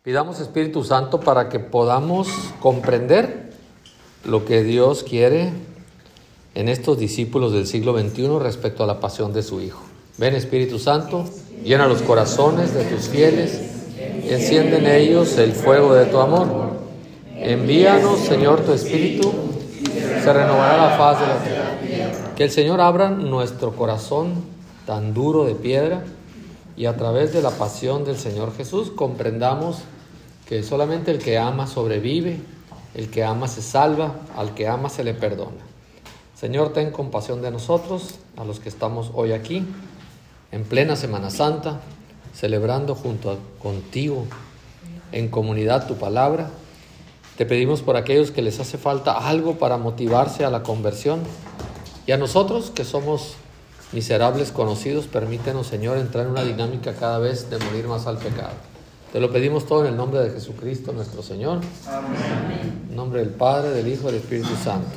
Pidamos Espíritu Santo para que podamos comprender lo que Dios quiere en estos discípulos del siglo XXI respecto a la pasión de su Hijo. Ven, Espíritu Santo, llena los corazones de tus fieles, enciende en ellos el fuego de tu amor. Envíanos, Señor, tu Espíritu, se renovará la faz de la tierra. Que el Señor abra nuestro corazón tan duro de piedra y a través de la pasión del Señor Jesús comprendamos que solamente el que ama sobrevive, el que ama se salva, al que ama se le perdona. Señor, ten compasión de nosotros, a los que estamos hoy aquí, en plena Semana Santa, celebrando contigo, en comunidad tu palabra. Te pedimos por aquellos que les hace falta algo para motivarse a la conversión. Y a nosotros, que somos miserables conocidos, permítenos, Señor, entrar en una dinámica cada vez de morir más al pecado. Te lo pedimos todo en el nombre de Jesucristo, nuestro Señor. Amén. En nombre del Padre, del Hijo y del Espíritu Santo.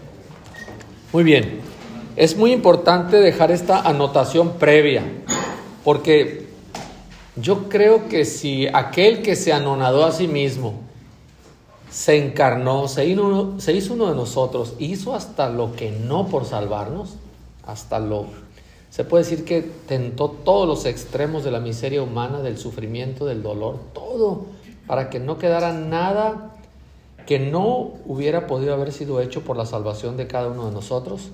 Muy bien. Es muy importante dejar esta anotación previa, porque yo creo que si aquel que se anonadó a sí mismo, se encarnó, se hizo uno de nosotros, hizo hasta lo que no por salvarnos, se puede decir que tentó todos los extremos de la miseria humana, del sufrimiento, del dolor, todo, para que no quedara nada que no hubiera podido haber sido hecho por la salvación de cada uno de nosotros,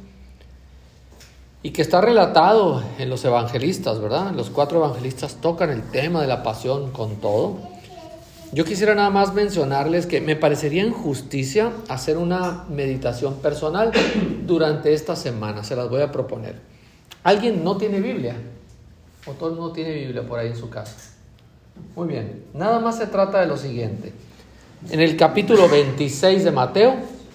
y que está relatado en los evangelistas, ¿verdad? Los 4 evangelistas tocan el tema de la pasión con todo. Yo quisiera nada más mencionarles que me parecería injusticia hacer una meditación personal durante esta semana. Se las voy a proponer. ¿Alguien no tiene Biblia? ¿O todo el mundo tiene Biblia por ahí en su casa? Muy bien. Nada más se trata de lo siguiente. En el capítulo 26 de Mateo,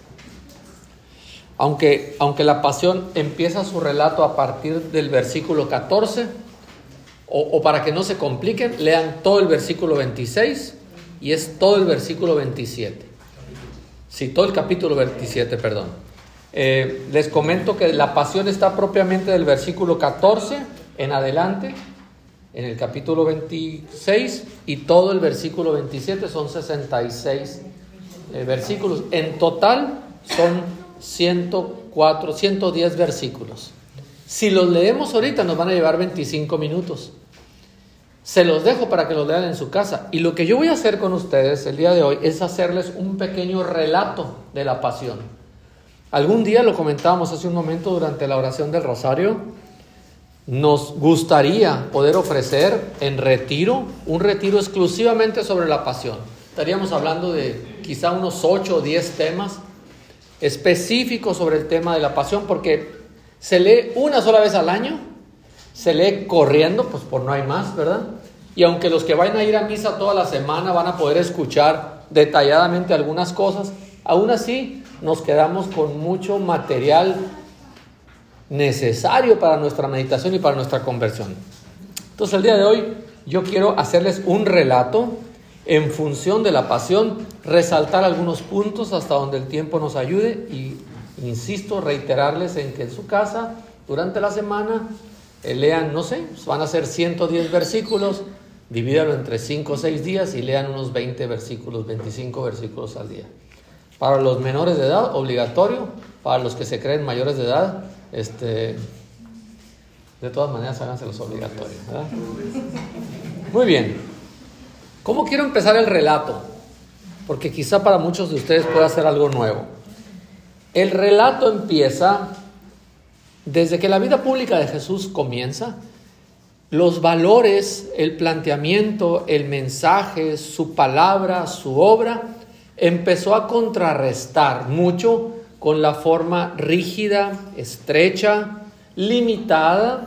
aunque la pasión empieza su relato a partir del versículo 14, o para que no se compliquen, lean todo el versículo 26 y es todo el versículo 27. Sí, todo el capítulo 27, perdón. Les comento que la pasión está propiamente del versículo 14 en adelante, en el capítulo 26, y todo el versículo 27, son 66 versículos. En total son 110 versículos. Si los leemos ahorita nos van a llevar 25 minutos. Se los dejo para que los lean en su casa. Y lo que yo voy a hacer con ustedes el día de hoy es hacerles un pequeño relato de la pasión. Algún día, lo comentábamos hace un momento durante la oración del Rosario, nos gustaría poder ofrecer en retiro, un retiro exclusivamente sobre la pasión. Estaríamos hablando de quizá unos 8 o 10 temas específicos sobre el tema de la pasión, porque se lee una sola vez al año, se lee corriendo, pues por no hay más, ¿verdad? Y aunque los que vayan a ir a misa toda la semana van a poder escuchar detalladamente algunas cosas, aún así nos quedamos con mucho material necesario para nuestra meditación y para nuestra conversión. Entonces el día de hoy yo quiero hacerles un relato en función de la pasión, resaltar algunos puntos hasta donde el tiempo nos ayude y, insisto, reiterarles en que en su casa durante la semana lean, no sé, van a ser 110 versículos, divídalo entre 5 o 6 días y lean unos 20 versículos, 25 versículos al día. Para los menores de edad, obligatorio. Para los que se creen mayores de edad, de todas maneras háganselos obligatorios, ¿verdad? Muy bien. ¿Cómo quiero empezar el relato? Porque quizá para muchos de ustedes pueda ser algo nuevo. El relato empieza desde que la vida pública de Jesús comienza. Los valores, el planteamiento, el mensaje, su palabra, su obra, empezó a contrarrestar mucho con la forma rígida, estrecha, limitada,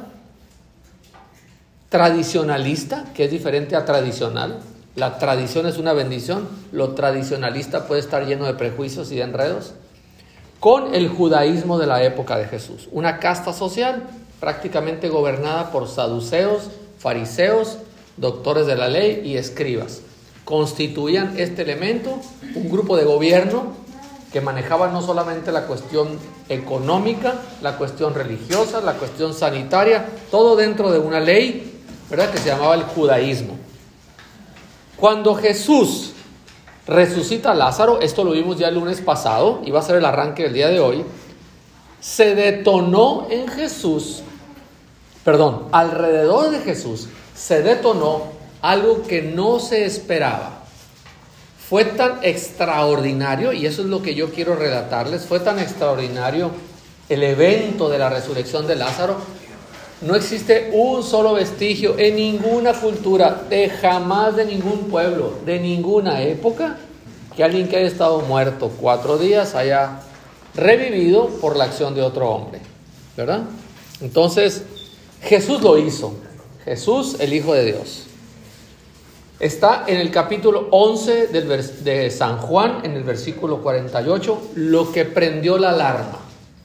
tradicionalista, que es diferente a tradicional. La tradición es una bendición, lo tradicionalista puede estar lleno de prejuicios y de enredos. Con el judaísmo de la época de Jesús, una casta social prácticamente gobernada por saduceos, fariseos, doctores de la ley y escribas. Constituían este elemento, un grupo de gobierno que manejaba no solamente la cuestión económica, la cuestión religiosa, la cuestión sanitaria, todo dentro de una ley, ¿verdad?, que se llamaba el judaísmo. Cuando Jesús resucita a Lázaro, esto lo vimos ya el lunes pasado, y va a ser el arranque del día de hoy, se detonó en Jesús, alrededor de Jesús, se detonó algo que no se esperaba. Fue tan extraordinario, y eso es lo que yo quiero relatarles, fue tan extraordinario el evento de la resurrección de Lázaro. No existe un solo vestigio en ninguna cultura, de ningún pueblo, de ninguna época, que alguien que haya estado muerto 4 días haya revivido por la acción de otro hombre, ¿verdad? Entonces, Jesús lo hizo. Jesús, el Hijo de Dios. Está en el capítulo 11 de San Juan, en el versículo 48, lo que prendió la alarma.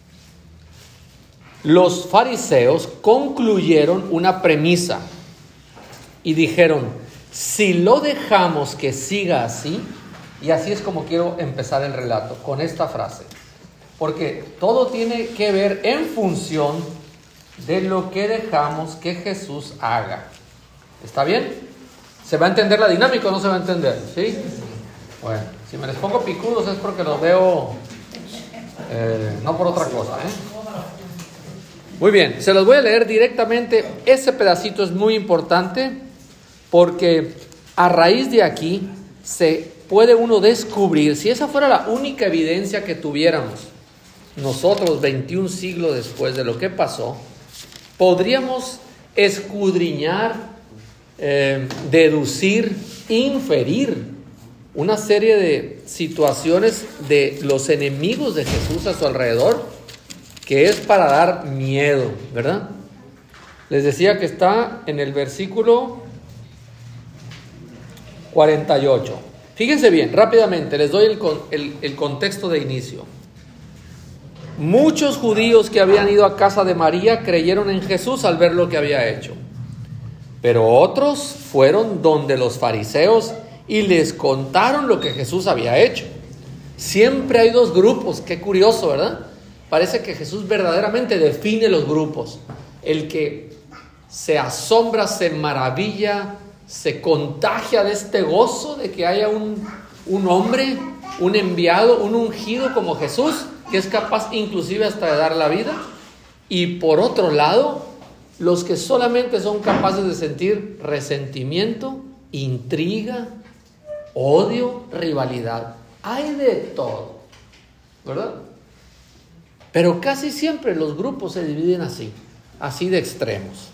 Los fariseos concluyeron una premisa y dijeron: si lo dejamos que siga así, y así es como quiero empezar el relato, con esta frase, porque todo tiene que ver en función de lo que dejamos que Jesús haga. ¿Está bien? ¿Se va a entender la dinámica o no se va a entender? ¿Sí? Bueno, si me les pongo picudos es porque los veo, no por otra cosa, Muy bien, se los voy a leer directamente. Ese pedacito es muy importante porque a raíz de aquí se puede uno descubrir, si esa fuera la única evidencia que tuviéramos nosotros 21 siglos después de lo que pasó, podríamos escudriñar, deducir, inferir una serie de situaciones de los enemigos de Jesús a su alrededor, que es para dar miedo, ¿verdad? Les decía que está en el versículo 48. Fíjense bien, rápidamente, les doy el contexto de inicio. Muchos judíos que habían ido a casa de María creyeron en Jesús al ver lo que había hecho. Pero otros fueron donde los fariseos y les contaron lo que Jesús había hecho. Siempre hay 2 grupos, qué curioso, ¿verdad? Parece que Jesús verdaderamente define los grupos. El que se asombra, se maravilla, se contagia de este gozo de que haya un hombre, un enviado, un ungido como Jesús, que es capaz inclusive hasta de dar la vida. Y por otro lado, los que solamente son capaces de sentir resentimiento, intriga, odio, rivalidad. Hay de todo, ¿verdad? Pero casi siempre los grupos se dividen así de extremos.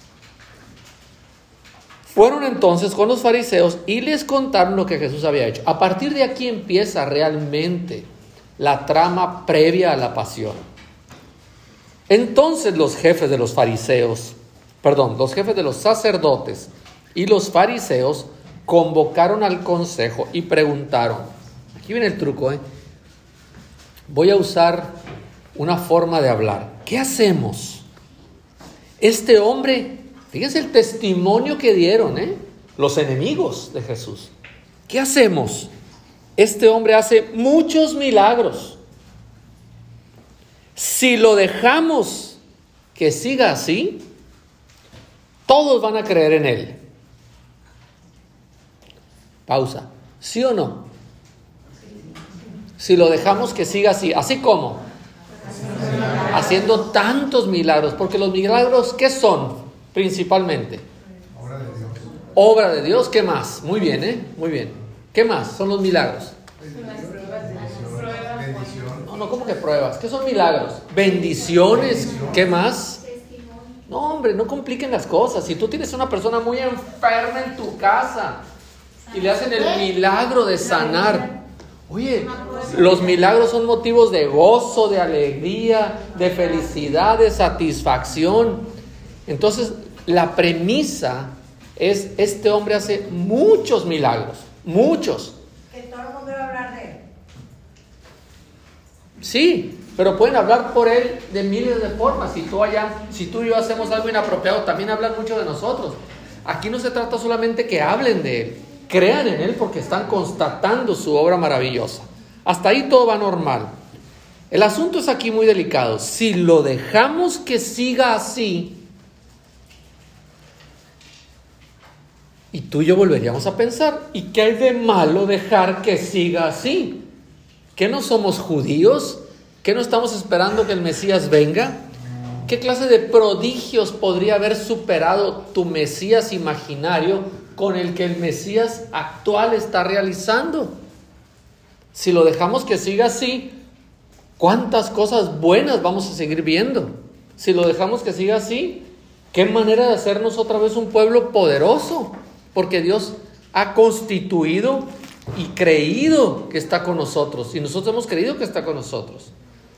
Fueron entonces con los fariseos y les contaron lo que Jesús había hecho. A partir de aquí empieza realmente la trama previa a la pasión. Entonces los jefes de los sacerdotes y los fariseos convocaron al consejo y preguntaron. Aquí viene el truco, Voy a usar una forma de hablar. ¿Qué hacemos? Este hombre, fíjense el testimonio que dieron, los enemigos de Jesús. ¿Qué hacemos? Este hombre hace muchos milagros. Si lo dejamos que siga así, todos van a creer en él. Pausa. ¿Sí o no? Si lo dejamos que siga así, ¿así cómo? Haciendo tantos milagros, porque los milagros, ¿qué son principalmente? Obra de Dios. Obra de Dios, ¿qué más? Muy bien, muy bien. ¿Qué más son los milagros? Bendición. No, ¿cómo que pruebas? ¿Qué son milagros? Bendiciones, ¿qué más? No, hombre, no compliquen las cosas. Si tú tienes una persona muy enferma en tu casa y le hacen el milagro de sanar, oye, los milagros son motivos de gozo, de alegría, de felicidad, de satisfacción. Entonces, la premisa es: este hombre hace muchos milagros, muchos. Que todo el mundo va a hablar de él. Sí, pero pueden hablar por él de miles de formas. Si tú y yo hacemos algo inapropiado, también hablan mucho de nosotros. Aquí no se trata solamente que hablen de él, crean en él porque están constatando su obra maravillosa. Hasta ahí todo va normal. El asunto es aquí muy delicado. Si lo dejamos que siga así, Y tú y yo volveríamos a pensar, ¿y qué hay de malo dejar que siga así? ¿Que no somos judíos? ¿Que no estamos esperando que el Mesías venga? ¿Qué clase de prodigios podría haber superado tu Mesías imaginario con el que el Mesías actual está realizando? Si lo dejamos que siga así, ¿cuántas cosas buenas vamos a seguir viendo? Si lo dejamos que siga así, ¿qué manera de hacernos otra vez un pueblo poderoso? Porque Dios ha constituido y creído que está con nosotros. Y nosotros hemos creído que está con nosotros.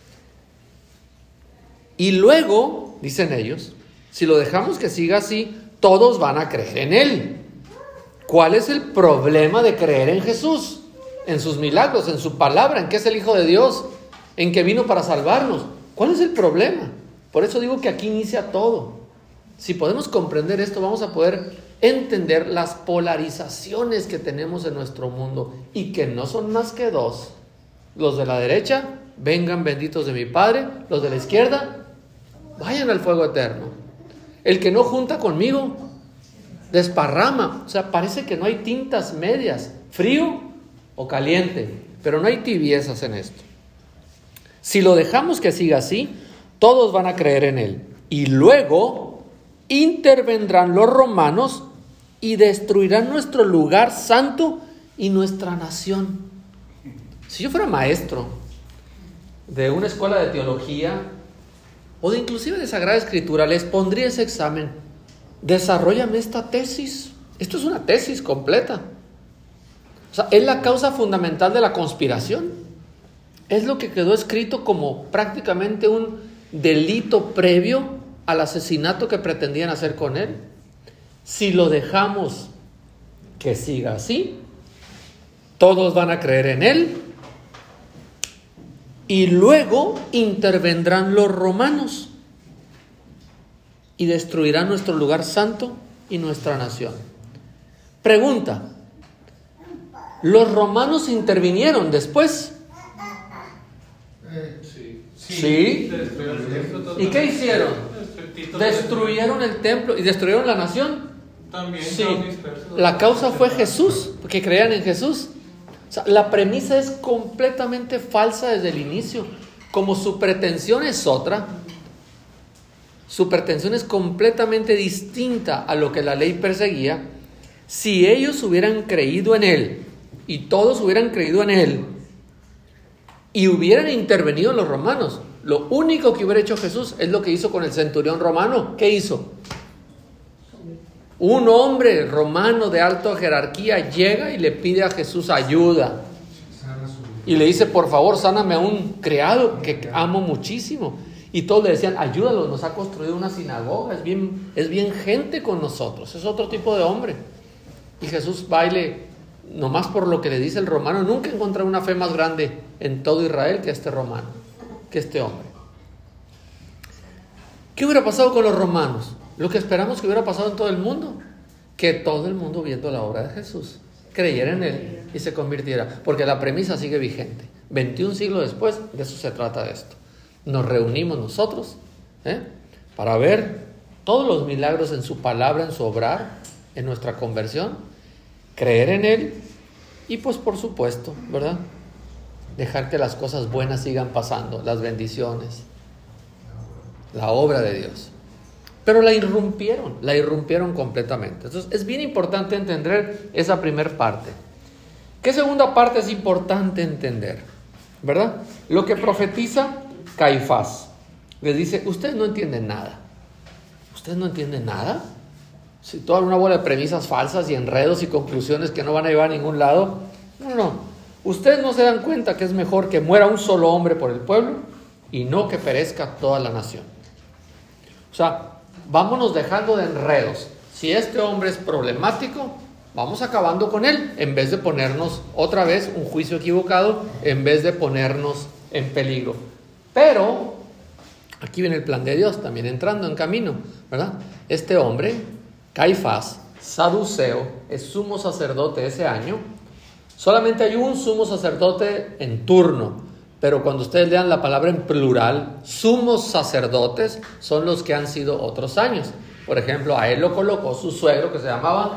Y luego, dicen ellos, si lo dejamos que siga así, todos van a creer en Él. ¿Cuál es el problema de creer en Jesús? En sus milagros, en su palabra, en que es el Hijo de Dios, en que vino para salvarnos. ¿Cuál es el problema? Por eso digo que aquí inicia todo. Si podemos comprender esto, vamos a poder entender las polarizaciones que tenemos en nuestro mundo y que no son más que dos. Los de la derecha, vengan benditos de mi Padre. Los de la izquierda, vayan al fuego eterno. El que no junta conmigo, desparrama. O sea, parece que no hay tintas medias, frío o caliente, pero no hay tibiezas en esto. Si lo dejamos que siga así, todos van a creer en Él. Y luego intervendrán los romanos y destruirán nuestro lugar santo y nuestra nación. Si yo fuera maestro de una escuela de teología o de inclusive de Sagrada Escritura, les pondría ese examen. Desarróllame esta tesis. Esto es una tesis completa. O sea, es la causa fundamental de la conspiración. Es lo que quedó escrito como prácticamente un delito previo al asesinato que pretendían hacer con él. Si lo dejamos que siga así, todos van a creer en él. Y luego intervendrán los romanos y destruirán nuestro lugar santo y nuestra nación. Pregunta: ¿los romanos intervinieron después? Sí. ¿Y qué hicieron? ¿Destruyeron el templo y destruyeron la nación? También. Sí. La causa fue Jesús, porque creían en Jesús. O sea, la premisa es completamente falsa desde el inicio. Como su pretensión es otra, su pretensión es completamente distinta a lo que la ley perseguía. Si ellos hubieran creído en Él y todos hubieran creído en Él y hubieran intervenido los romanos, lo único que hubiera hecho Jesús es lo que hizo con el centurión romano. ¿Qué hizo? Un hombre romano de alta jerarquía llega y le pide a Jesús ayuda. Y le dice: por favor, sáname a un criado que amo muchísimo. Y todos le decían: ayúdalo, nos ha construido una sinagoga, es bien gente con nosotros, es otro tipo de hombre. Y Jesús va y nomás por lo que le dice el romano, nunca encontré una fe más grande en todo Israel que este romano, que este hombre. ¿Qué hubiera pasado con los romanos? Lo que esperamos que hubiera pasado en todo el mundo, que todo el mundo, viendo la obra de Jesús, creyera en Él y se convirtiera, porque la premisa sigue vigente. 21 siglos después, de eso se trata de esto. Nos reunimos nosotros para ver todos los milagros en su palabra, en su obrar, en nuestra conversión, creer en Él y pues por supuesto, ¿verdad?, dejar que las cosas buenas sigan pasando, las bendiciones, la obra de Dios. Pero la irrumpieron completamente. Entonces es bien importante entender esa primera parte. ¿Qué segunda parte es importante entender? ¿Verdad? Lo que profetiza Caifás. Les dice: ustedes no entienden nada. ¿Ustedes no entienden nada? Si toda una bola de premisas falsas y enredos y conclusiones que no van a llevar a ningún lado. No. Ustedes no se dan cuenta que es mejor que muera un solo hombre por el pueblo y no que perezca toda la nación. O sea, vámonos dejando de enredos. Si este hombre es problemático, vamos acabando con él, en vez de ponernos otra vez un juicio equivocado, en vez de ponernos en peligro. Pero aquí viene el plan de Dios, también entrando en camino, ¿verdad? Este hombre, Caifás, saduceo, es sumo sacerdote ese año. Solamente hay un sumo sacerdote en turno, pero cuando ustedes lean la palabra en plural, sumos sacerdotes son los que han sido otros años. Por ejemplo, a él lo colocó su suegro, que se llamaba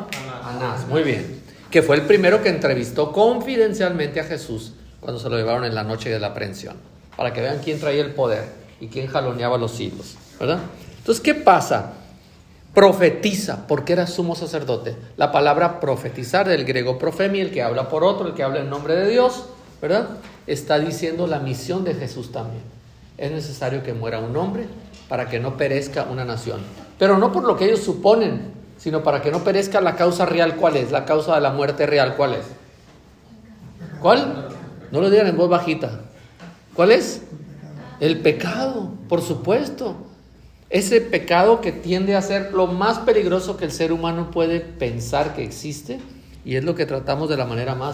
Anás, muy bien. Que fue el primero que entrevistó confidencialmente a Jesús cuando se lo llevaron en la noche de la aprehensión. Para que vean quién traía el poder y quién jaloneaba los hilos, ¿verdad? Entonces, ¿qué pasa? Profetiza, porque era sumo sacerdote. La palabra profetizar, del griego profemi, el que habla por otro, el que habla en nombre de Dios, ¿verdad? Está diciendo la misión de Jesús también. Es necesario que muera un hombre para que no perezca una nación. Pero no por lo que ellos suponen, sino para que no perezca la causa real. ¿Cuál es? La causa de la muerte real, ¿cuál es? ¿Cuál? No lo digan en voz bajita. ¿Cuál es? El pecado, por supuesto. Ese pecado que tiende a ser lo más peligroso que el ser humano puede pensar que existe, y es lo que tratamos de la manera más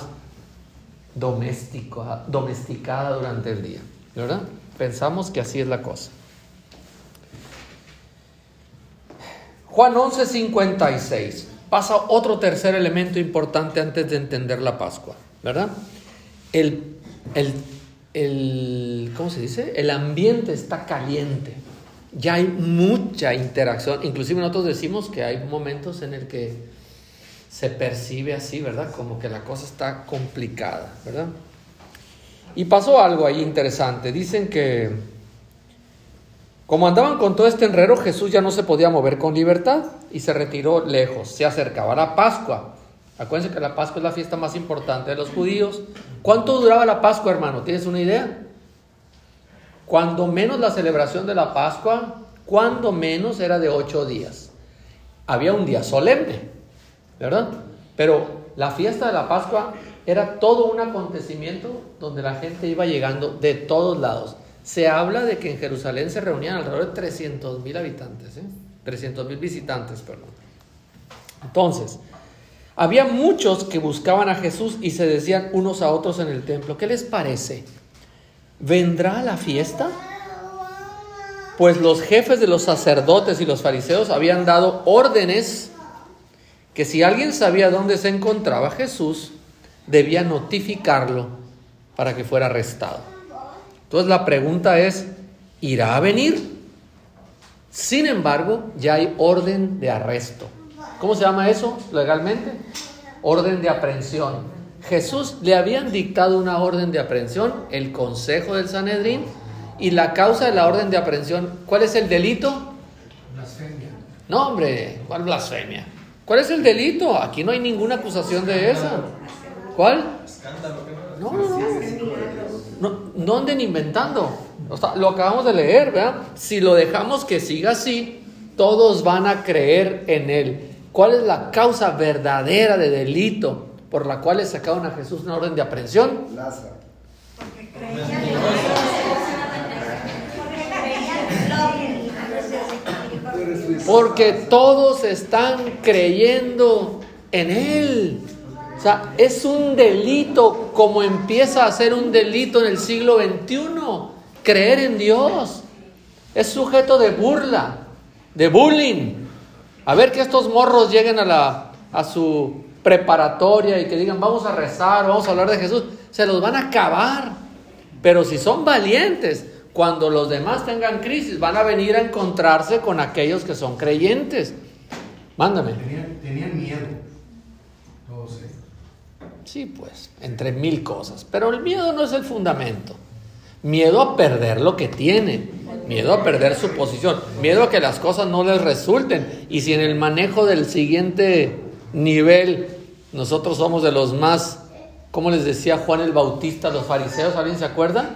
domesticada durante el día, ¿verdad? Pensamos que así es la cosa. Juan 11:56. Pasa otro tercer elemento importante antes de entender la Pascua, ¿verdad? ¿Cómo se dice? El ambiente está caliente. Ya hay mucha interacción. Inclusive nosotros decimos que hay momentos en el que se percibe así, ¿verdad? Como que la cosa está complicada, ¿verdad? Y pasó algo ahí interesante. Dicen que como andaban con todo este enredo, Jesús ya no se podía mover con libertad y se retiró lejos. Se acercaba la Pascua. Acuérdense que la Pascua es la fiesta más importante de los judíos. ¿Cuánto duraba la Pascua, hermano? ¿Tienes una idea? Cuando menos la celebración de la Pascua, cuando menos era de 8 días. Había un día solemne, ¿verdad? Pero la fiesta de la Pascua era todo un acontecimiento donde la gente iba llegando de todos lados. Se habla de que en Jerusalén se reunían alrededor de 300,000 habitantes, 300,000 visitantes, perdón. Entonces, había muchos que buscaban a Jesús y se decían unos a otros en el templo: ¿qué les parece? ¿Vendrá la fiesta? Pues los jefes de los sacerdotes y los fariseos habían dado órdenes que si alguien sabía dónde se encontraba Jesús, debía notificarlo para que fuera arrestado. Entonces la pregunta es, ¿irá a venir? Sin embargo, ya hay orden de arresto. ¿Cómo se llama eso legalmente? Orden de aprehensión. Jesús le habían dictado una orden de aprehensión, el Consejo del Sanedrín, y la causa de la orden de aprehensión, ¿cuál es el delito? Blasfemia. No, hombre, ¿cuál blasfemia? ¿Cuál es el delito? Aquí no hay ninguna acusación de esa. ¿Cuál? No anden inventando. O sea, lo acabamos de leer, ¿verdad? Si lo dejamos que siga así, todos van a creer en él. ¿Cuál es la causa verdadera de delito por la cual le sacaron a Jesús una orden de aprehensión? Lázaro. Porque todos están creyendo en él. O sea, es un delito, como empieza a ser un delito en el siglo XXI. Creer en Dios es sujeto de burla, de bullying. A ver que estos morros lleguen a su preparatoria y que digan: vamos a rezar, vamos a hablar de Jesús. Se los van a acabar. Pero si son valientes, cuando los demás tengan crisis, van a venir a encontrarse con aquellos que son creyentes. Mándame. Tenían miedo. Todos ellos. Sí, pues, entre 1000 cosas. Pero el miedo no es el fundamento. Miedo a perder lo que tienen. Miedo a perder su posición. Miedo a que las cosas no les resulten. Y si en el manejo del siguiente nivel nosotros somos de los más, ¿cómo les decía Juan el Bautista a los fariseos? ¿Alguien se acuerda?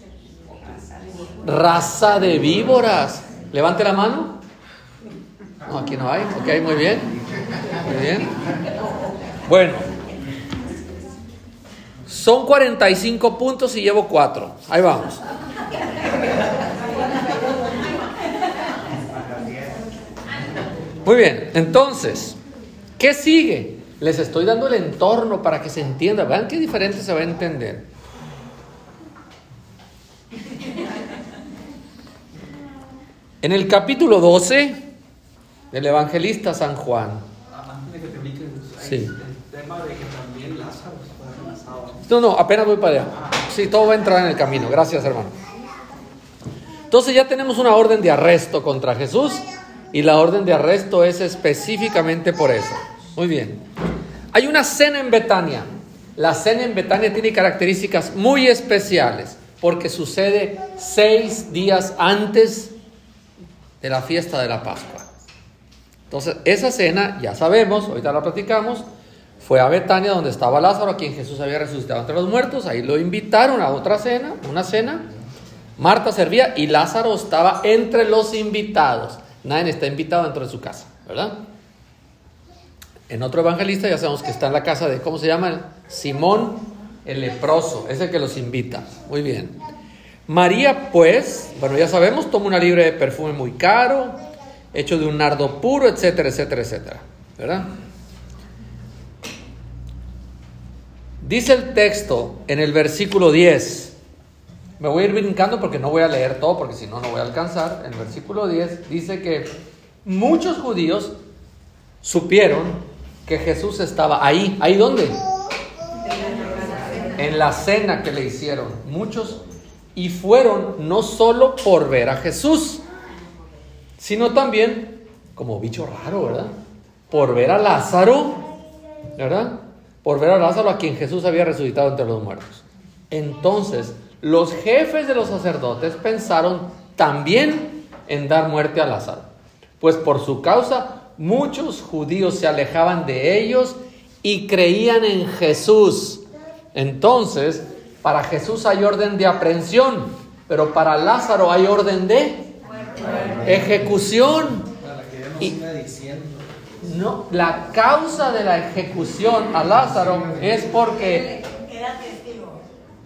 Raza de víboras. Levante la mano. No, aquí no hay. Ok, muy bien. Muy bien. Bueno, son 45 puntos y llevo 4. Ahí vamos. Muy bien, entonces, ¿qué sigue? Les estoy dando el entorno para que se entienda. Vean qué diferente se va a entender. En el capítulo 12 del evangelista San Juan. Antes de que te ubiques, Sí. el tema de que también Lázaro fue enlazado. No, apenas voy para allá. Sí, todo va a entrar en el camino. Gracias, hermano. Entonces ya tenemos una orden de arresto contra Jesús y la orden de arresto es específicamente por eso. Muy bien. Hay una cena en Betania. La cena en Betania tiene características muy especiales porque sucede 6 días antes de la fiesta de la Pascua. Entonces, esa cena, ya sabemos, ahorita la platicamos, fue a Betania donde estaba Lázaro, a quien Jesús había resucitado entre los muertos. Ahí lo invitaron a otra cena, una cena. Marta servía y Lázaro estaba entre los invitados. Nadie está invitado dentro de su casa, ¿verdad? En otro evangelista ya sabemos que está en la casa de, ¿cómo se llama? Simón el leproso, es el que los invita. Muy bien. María, pues, bueno, ya sabemos, toma una libra de perfume muy caro, hecho de un nardo puro, etcétera, etcétera, etcétera, ¿verdad? Dice el texto en el versículo 10. Me voy a ir brincando porque no voy a leer todo, porque si no, no voy a alcanzar. En el versículo 10 dice que muchos judíos supieron que Jesús estaba ahí. ¿Ahí dónde? En la cena que le hicieron. Muchos. Y fueron no solo por ver a Jesús, sino también, como bicho raro, ¿verdad? Por ver a Lázaro, ¿verdad? Por ver a Lázaro, a quien Jesús había resucitado entre los muertos. Entonces, los jefes de los sacerdotes pensaron también en dar muerte a Lázaro, pues por su causa muchos judíos se alejaban de ellos y creían en Jesús. Entonces, para Jesús hay orden de aprehensión, pero para Lázaro hay orden de ejecución. Y no, la causa de la ejecución a Lázaro es porque Era testigo.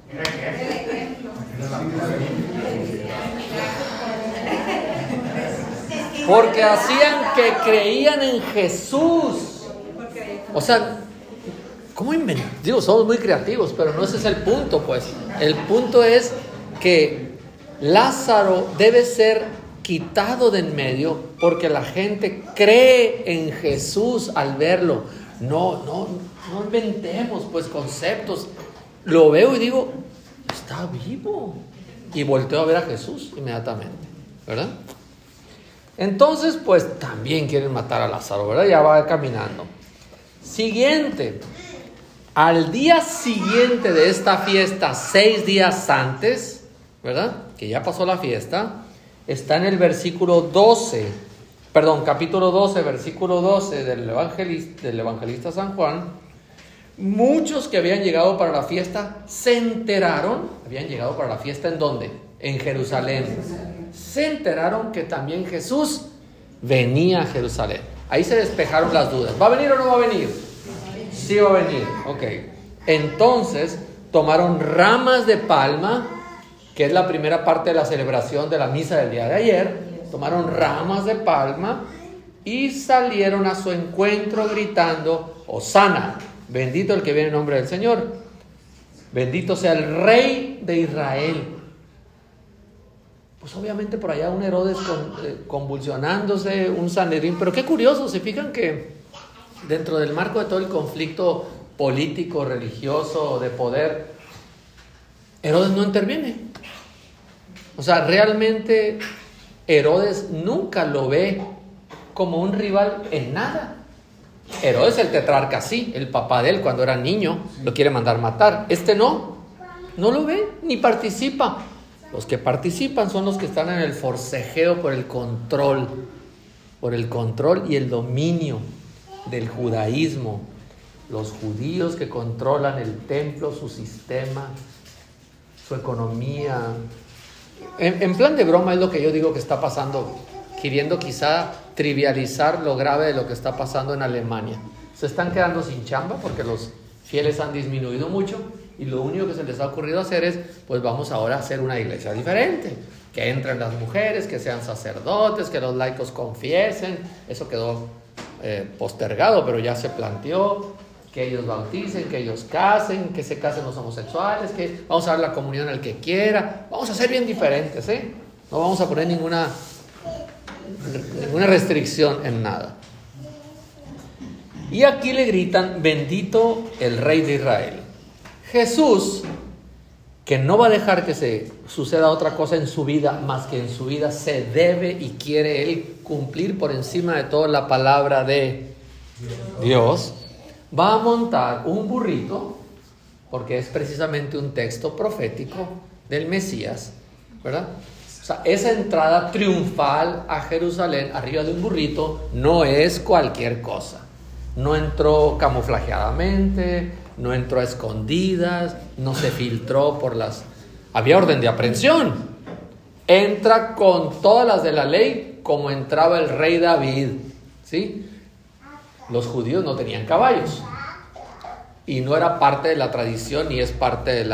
porque hacían que creían en Jesús. O sea, ¿cómo inventar? Digo, somos muy creativos, pero no ese es el punto, pues. El punto es que Lázaro debe ser quitado de en medio porque la gente cree en Jesús al verlo. No inventemos, pues, conceptos. Lo veo y digo, está vivo. Y volteo a ver a Jesús inmediatamente, ¿verdad? Entonces, pues, también quieren matar a Lázaro, ¿verdad? Ya va caminando. Siguiente. Al día siguiente de esta fiesta, 6 días antes, ¿verdad? Que ya pasó la fiesta, está en el versículo 12, capítulo 12, versículo 12 del evangelista San Juan. Muchos que habían llegado para la fiesta se enteraron, habían llegado para la fiesta ¿en dónde? En Jerusalén. Se enteraron que también Jesús venía a Jerusalén. Ahí se despejaron las dudas. ¿Va a venir o no va a venir? Sí va a venir, ok. Entonces tomaron ramas de palma, que es la primera parte de la celebración de la misa del día de ayer. Tomaron ramas de palma y salieron a su encuentro gritando: Hosana, bendito el que viene en nombre del Señor, bendito sea el Rey de Israel. Pues obviamente por allá un Herodes convulsionándose, un Sanedrín. Pero qué curioso, se fijan que dentro del marco de todo el conflicto político, religioso, de poder, Herodes no interviene. O sea, realmente Herodes nunca lo ve como un rival en nada. Herodes, el tetrarca, sí, el papá de él cuando era niño, lo quiere mandar matar. No lo ve ni participa. Los que participan son los que están en el forcejeo por el control y el dominio del judaísmo. Los judíos que controlan el templo, su sistema, su economía. En plan de broma es lo que yo digo que está pasando, queriendo quizá trivializar lo grave de lo que está pasando en Alemania. Se están quedando sin chamba porque los fieles han disminuido mucho y lo único que se les ha ocurrido hacer es, pues vamos ahora a hacer una iglesia diferente, que entren las mujeres, que sean sacerdotes, que los laicos confiesen. Eso quedó postergado, pero ya se planteó que ellos bauticen, que ellos casen, que se casen los homosexuales, que vamos a dar la comunión al que quiera. Vamos a ser bien diferentes, no vamos a poner ninguna restricción en nada. Y aquí le gritan: bendito el Rey de Israel. Jesús, que no va a dejar que se suceda otra cosa en su vida, más que en su vida se debe y quiere él cumplir por encima de todo la palabra de Dios. va a montar un burrito, porque es precisamente un texto profético del Mesías, ¿verdad? O sea, esa entrada triunfal a Jerusalén arriba de un burrito no es cualquier cosa. No entró camuflajeadamente, no entró a escondidas, no se filtró por las... Había orden de aprehensión. Entra con todas las de la ley como entraba el rey David, ¿sí? Los judíos no tenían caballos y no era parte de la tradición ni es parte de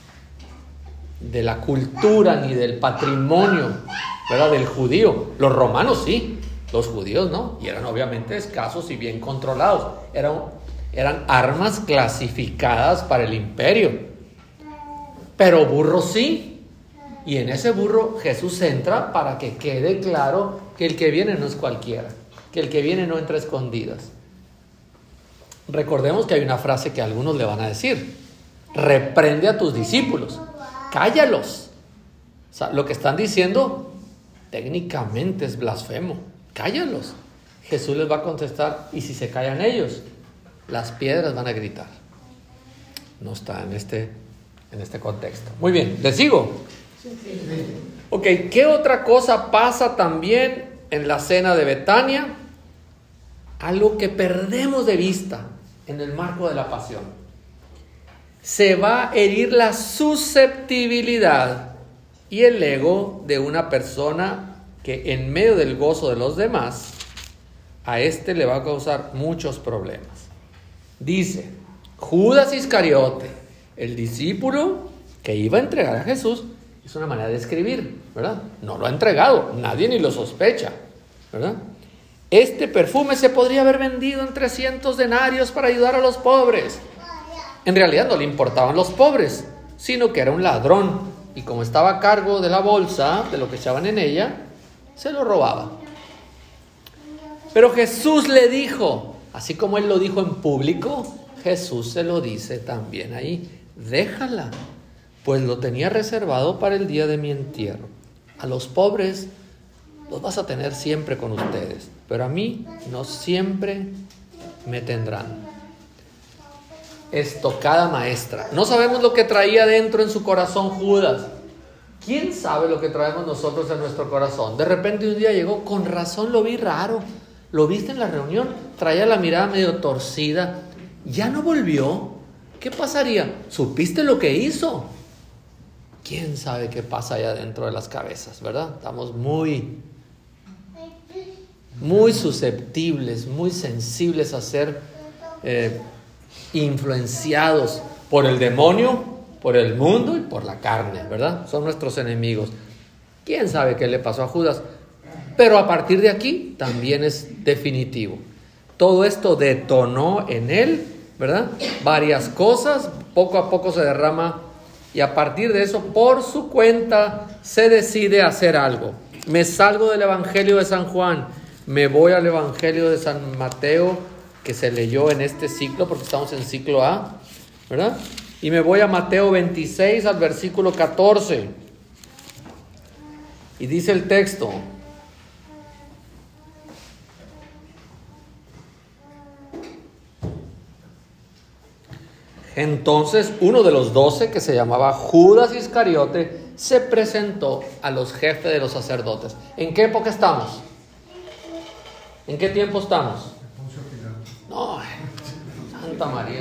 la cultura ni del patrimonio, ¿verdad?, del judío. Los romanos sí, los judíos no, y eran obviamente escasos y bien controlados. Eran armas clasificadas para el imperio, pero burros sí. Y en ese burro Jesús entra para que quede claro que el que viene no es cualquiera, que el que viene no entra a escondidas. Recordemos que hay una frase que algunos le van a decir: reprende a tus discípulos, cállalos. O sea, lo que están diciendo técnicamente es blasfemo, cállalos. Jesús les va a contestar: y si se callan ellos, las piedras van a gritar. No está en este contexto. Muy bien, ¿les sigo? Ok, ¿qué otra cosa pasa también en la cena de Betania? Algo que perdemos de vista en el marco de la pasión. Se va a herir la susceptibilidad y el ego de una persona que en medio del gozo de los demás, a este le va a causar muchos problemas. Dice, Judas Iscariote, el discípulo que iba a entregar a Jesús, es una manera de escribir, ¿verdad? No lo ha entregado, nadie ni lo sospecha, ¿verdad? Este perfume se podría haber vendido en 300 denarios para ayudar a los pobres. En realidad no le importaban los pobres, sino que era un ladrón. Y como estaba a cargo de la bolsa, de lo que echaban en ella, se lo robaba. Pero Jesús le dijo, así como él lo dijo en público, Jesús se lo dice también ahí: déjala, pues lo tenía reservado para el día de mi entierro. A los pobres los vas a tener siempre con ustedes, pero a mí no siempre me tendrán. Estocada maestra. No sabemos lo que traía dentro en su corazón Judas. ¿Quién sabe lo que traemos nosotros en nuestro corazón? De repente un día llegó: con razón lo vi raro. ¿Lo viste en la reunión? Traía la mirada medio torcida. ¿Ya no volvió? ¿Qué pasaría? ¿Supiste lo que hizo? ¿Quién sabe qué pasa allá dentro de las cabezas, verdad? Estamos muy susceptibles, muy sensibles a ser influenciados por el demonio, por el mundo y por la carne, ¿verdad? Son nuestros enemigos. ¿Quién sabe qué le pasó a Judas? Pero a partir de aquí también es definitivo. Todo esto detonó en él, ¿verdad?, varias cosas. Poco a poco se derrama y a partir de eso, por su cuenta, se decide hacer algo. Me salgo del Evangelio de San Juan, me voy al Evangelio de San Mateo, que se leyó en este ciclo, porque estamos en ciclo A, ¿verdad? Y me voy a Mateo 26, al versículo 14. Y dice el texto: entonces uno de los 12, que se llamaba Judas Iscariote, se presentó a los jefes de los sacerdotes. ¿En qué época estamos? ¿En qué tiempo estamos? No, Santa María.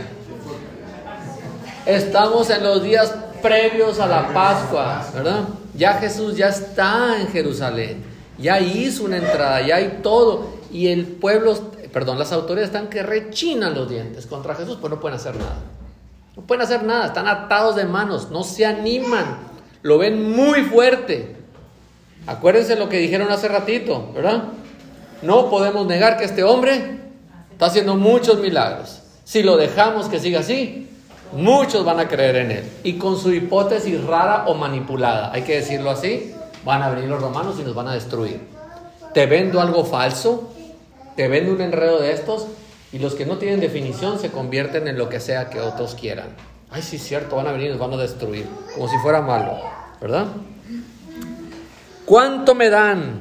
Estamos en los días previos a la Pascua, ¿verdad? Ya Jesús ya está en Jerusalén, ya hizo una entrada, ya hay todo. Y el pueblo, las autoridades están que rechinan los dientes contra Jesús, pues no pueden hacer nada. No pueden hacer nada, están atados de manos, no se animan, lo ven muy fuerte. Acuérdense lo que dijeron hace ratito, ¿verdad? No podemos negar que este hombre está haciendo muchos milagros. Si lo dejamos que siga así, muchos van a creer en él. Y con su hipótesis rara o manipulada, hay que decirlo así, van a venir los romanos y nos van a destruir. Te vendo algo falso, te vendo un enredo de estos, y los que no tienen definición se convierten en lo que sea que otros quieran. Ay, sí, cierto, van a venir y nos van a destruir, como si fuera malo, ¿verdad? ¿Cuánto me dan?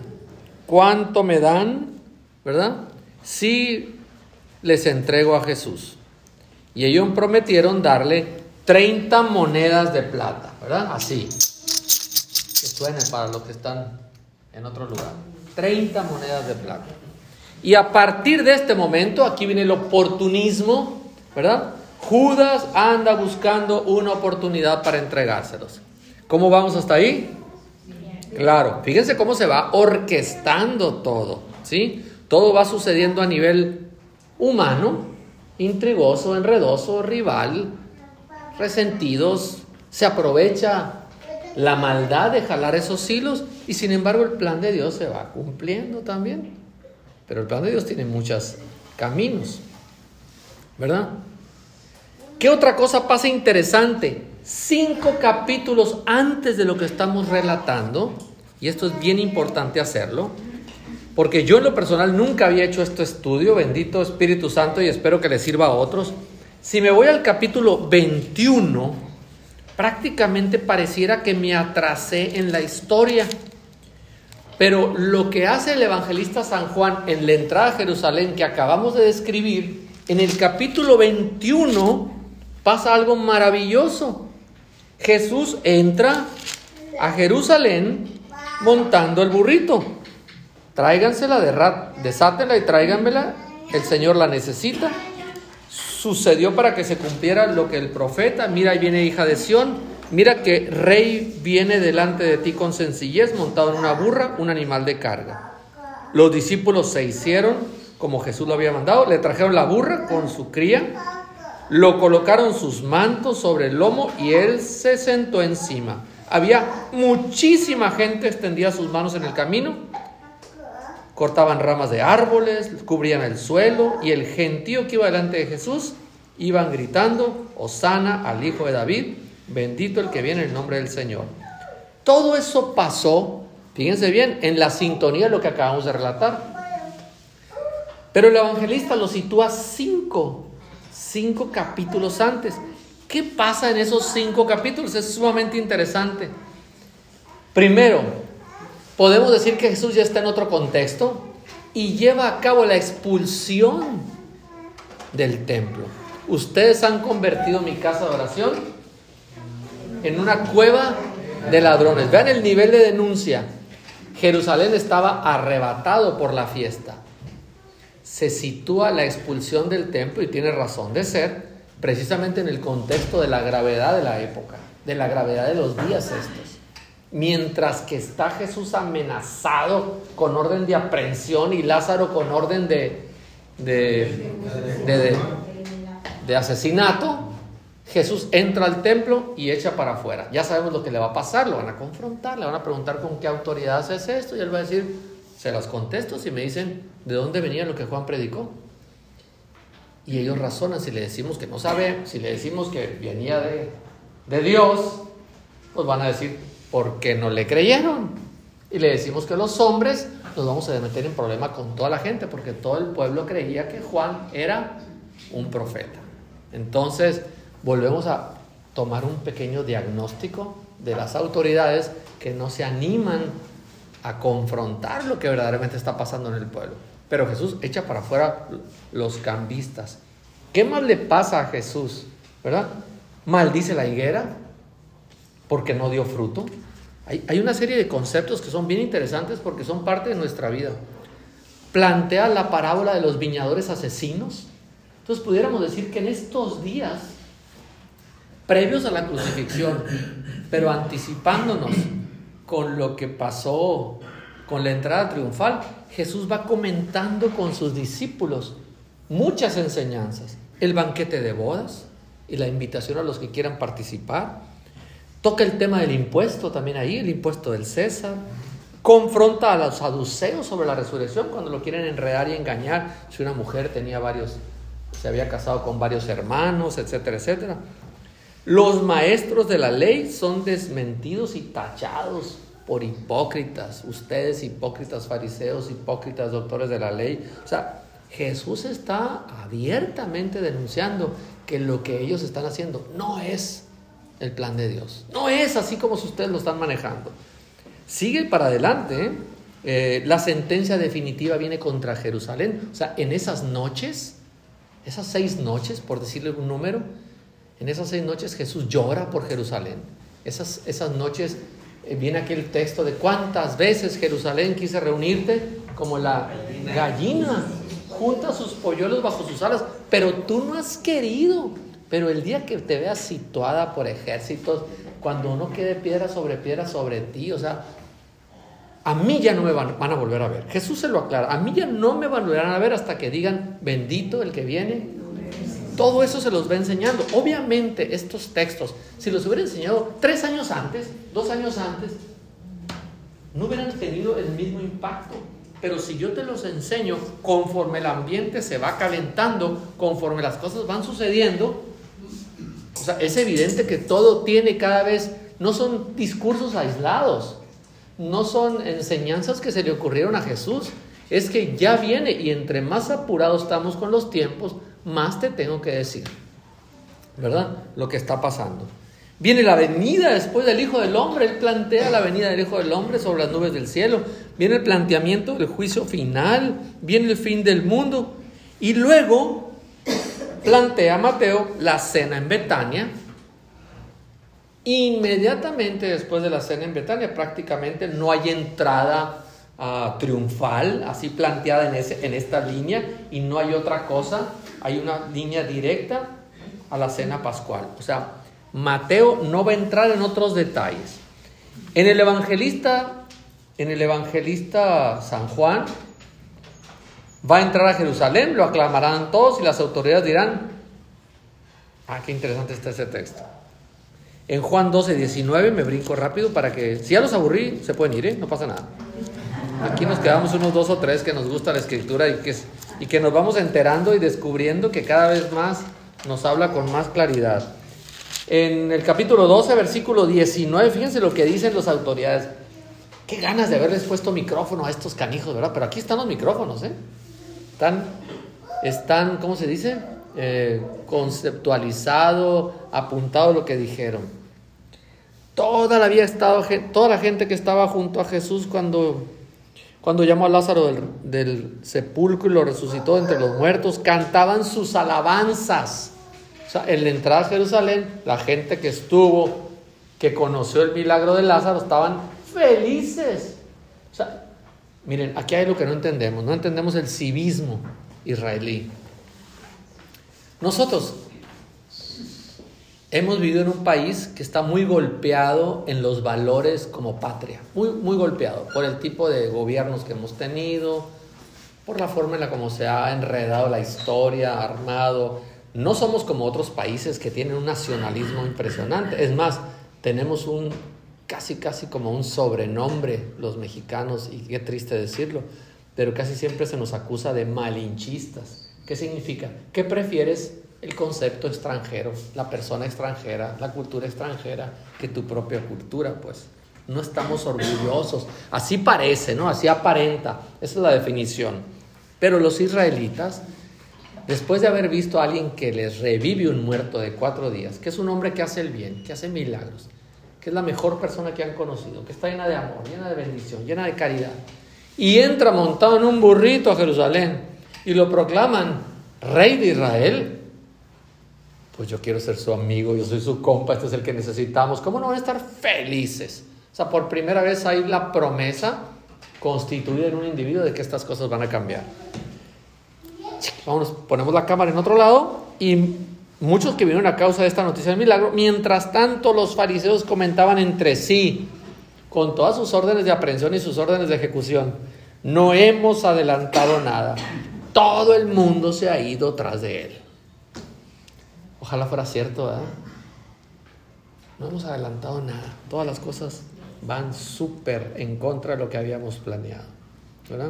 ¿Cuánto me dan? ¿Verdad? Si les entrego a Jesús. Y ellos prometieron darle 30 monedas de plata, ¿verdad? Así, que suene para los que están en otro lugar. 30 monedas de plata. Y a partir de este momento, aquí viene el oportunismo, ¿verdad? Judas anda buscando una oportunidad para entregárselos. ¿Cómo vamos hasta ahí? Claro, fíjense cómo se va orquestando todo, ¿sí? Todo va sucediendo a nivel humano, intrigoso, enredoso, rival, resentidos. Se aprovecha la maldad de jalar esos hilos y sin embargo el plan de Dios se va cumpliendo también. Pero el plan de Dios tiene muchos caminos, ¿verdad? ¿Qué otra cosa pasa interesante? 5 capítulos antes de lo que estamos relatando, y esto es bien importante hacerlo, porque yo en lo personal nunca había hecho este estudio, bendito Espíritu Santo, y espero que les sirva a otros. Si me voy al capítulo 21, prácticamente pareciera que me atrasé en la historia. Pero lo que hace el evangelista San Juan en la entrada a Jerusalén que acabamos de describir, en el capítulo 21 pasa algo maravilloso. Jesús entra a Jerusalén montando el burrito. Tráigansela, desátenla y tráiganmela, el Señor la necesita. Sucedió para que se cumpliera lo que el profeta: mira, ahí viene hija de Sión, mira que rey viene delante de ti con sencillez, montado en una burra, un animal de carga. Los discípulos se hicieron como Jesús lo había mandado, le trajeron la burra con su cría, lo colocaron sus mantos sobre el lomo y él se sentó encima. Había muchísima gente, extendía sus manos en el camino, cortaban ramas de árboles, cubrían el suelo, y el gentío que iba delante de Jesús iban gritando: Hosana al Hijo de David, bendito el que viene en el nombre del Señor. Todo eso pasó, fíjense bien, en la sintonía de lo que acabamos de relatar. Pero el evangelista lo sitúa 5 capítulos antes. ¿Qué pasa en esos 5 capítulos? Es sumamente interesante. Primero, podemos decir que Jesús ya está en otro contexto y lleva a cabo la expulsión del templo. Ustedes han convertido mi casa de oración en una cueva de ladrones. Vean el nivel de denuncia. Jerusalén estaba arrebatado por la fiesta. Se sitúa la expulsión del templo, y tiene razón de ser, precisamente en el contexto de la gravedad de la época, de la gravedad de los días estos. Mientras que está Jesús amenazado con orden de aprehensión y Lázaro con orden de asesinato, Jesús entra al templo y echa para afuera. Ya sabemos lo que le va a pasar, lo van a confrontar, le van a preguntar con qué autoridad haces esto, y él va a decir: se las contesto si me dicen de dónde venía lo que Juan predicó. Y ellos razonan. Si le decimos que no sabe, si le decimos que venía de Dios, pues van a decir: ¿por qué no le creyeron? Y le decimos que los hombres, nos vamos a meter en problema con toda la gente, porque todo el pueblo creía que Juan era un profeta. Entonces volvemos a tomar un pequeño diagnóstico de las autoridades que no se animan a confrontar lo que verdaderamente está pasando en el pueblo. Pero Jesús echa para afuera los cambistas. ¿Qué más le pasa a Jesús? ¿Verdad? Maldice la higuera porque no dio fruto. Hay una serie de conceptos que son bien interesantes porque son parte de nuestra vida. Plantea la parábola de los viñadores asesinos. Entonces pudiéramos decir que en estos días, previos a la crucifixión, pero anticipándonos con lo que pasó con la entrada triunfal, Jesús va comentando con sus discípulos muchas enseñanzas. El banquete de bodas y la invitación a los que quieran participar. Toca el tema del impuesto también ahí, el impuesto del César. Confronta a los saduceos sobre la resurrección cuando lo quieren enredar y engañar. Si una mujer se había casado con varios hermanos, etcétera, etcétera. Los maestros de la ley son desmentidos y tachados por hipócritas. Ustedes, hipócritas fariseos, hipócritas doctores de la ley. O sea, Jesús está abiertamente denunciando que lo que ellos están haciendo no es el plan de Dios. No es así como si ustedes lo están manejando. Sigue para adelante, La sentencia definitiva viene contra Jerusalén. O sea, en esas noches Esas 6 noches, por decirle un número, en esas 6 noches Jesús llora por Jerusalén. Esas noches viene aquel texto de cuántas veces Jerusalén quise reunirte como la gallina junta sus polluelos bajo sus alas, pero tú no has querido. Pero el día que te veas situada por ejércitos, cuando no quede piedra sobre ti, o sea, a mí ya no me van a volver a ver. Jesús se lo aclara, a mí ya no me volverán a ver hasta que digan, bendito el que viene. Todo eso se los va enseñando. Obviamente estos textos, si los hubiera enseñado 3 años antes, 2 años antes, no hubieran tenido el mismo impacto. Pero si yo te los enseño conforme el ambiente se va calentando, conforme las cosas van sucediendo, o sea, es evidente que todo tiene cada vez, no son discursos aislados, no son enseñanzas que se le ocurrieron a Jesús, es que ya viene, y entre más apurados estamos con los tiempos, más te tengo que decir, ¿verdad? Lo que está pasando. Viene la venida después del Hijo del Hombre. Él plantea la venida del Hijo del Hombre sobre las nubes del cielo. Viene el planteamiento del juicio final. Viene el fin del mundo. Y luego plantea Mateo la cena en Betania. Inmediatamente después de la cena en Betania, prácticamente no hay entrada triunfal, así planteada en esta línea, y no hay otra cosa. Hay una línea directa a la cena pascual. O sea, Mateo no va a entrar en otros detalles. En el evangelista San Juan va a entrar a Jerusalén, lo aclamarán todos y las autoridades dirán, qué interesante está ese texto. En Juan 12:19, me brinco rápido para que, si ya los aburrí, se pueden ir, no pasa nada. Aquí nos quedamos unos 2 o 3 que nos gusta la escritura y que nos vamos enterando y descubriendo que cada vez más nos habla con más claridad. En el capítulo 12, versículo 19, fíjense lo que dicen las autoridades. Qué ganas de haberles puesto micrófono a estos canijos, ¿verdad? Pero aquí están los micrófonos, ¿eh? Están, ¿cómo se dice? Conceptualizado, apuntado lo que dijeron. Toda la gente que estaba junto a Jesús cuando llamó a Lázaro del sepulcro y lo resucitó entre los muertos, cantaban sus alabanzas. O sea, en la entrada a Jerusalén, la gente que estuvo, que conoció el milagro de Lázaro, estaban felices. O sea, miren, aquí hay lo que no entendemos el civismo israelí. Nosotros hemos vivido en un país que está muy golpeado en los valores como patria, muy, muy golpeado por el tipo de gobiernos que hemos tenido, por la forma en la como se ha enredado la historia, armado. No somos como otros países que tienen un nacionalismo impresionante. Es más, tenemos casi como un sobrenombre los mexicanos, y qué triste decirlo, pero casi siempre se nos acusa de malinchistas. ¿Qué significa? ¿Qué prefieres? El concepto extranjero, la persona extranjera, la cultura extranjera, que tu propia cultura, pues. No estamos orgullosos. Así parece, ¿no? Así aparenta. Esa es la definición. Pero los israelitas, después de haber visto a alguien que les revive un muerto de 4 días, que es un hombre que hace el bien, que hace milagros, que es la mejor persona que han conocido, que está llena de amor, llena de bendición, llena de caridad, y entra montado en un burrito a Jerusalén y lo proclaman rey de Israel, pues yo quiero ser su amigo, yo soy su compa, este es el que necesitamos. ¿Cómo no van a estar felices? O sea, por primera vez hay la promesa constituida en un individuo de que estas cosas van a cambiar. Vámonos, ponemos la cámara en otro lado, y muchos que vinieron a causa de esta noticia del milagro, mientras tanto los fariseos comentaban entre sí, con todas sus órdenes de aprehensión y sus órdenes de ejecución, no hemos adelantado nada, todo el mundo se ha ido tras de él. Ojalá fuera cierto, ¿verdad? No hemos adelantado nada, todas las cosas van súper en contra de lo que habíamos planeado, ¿verdad?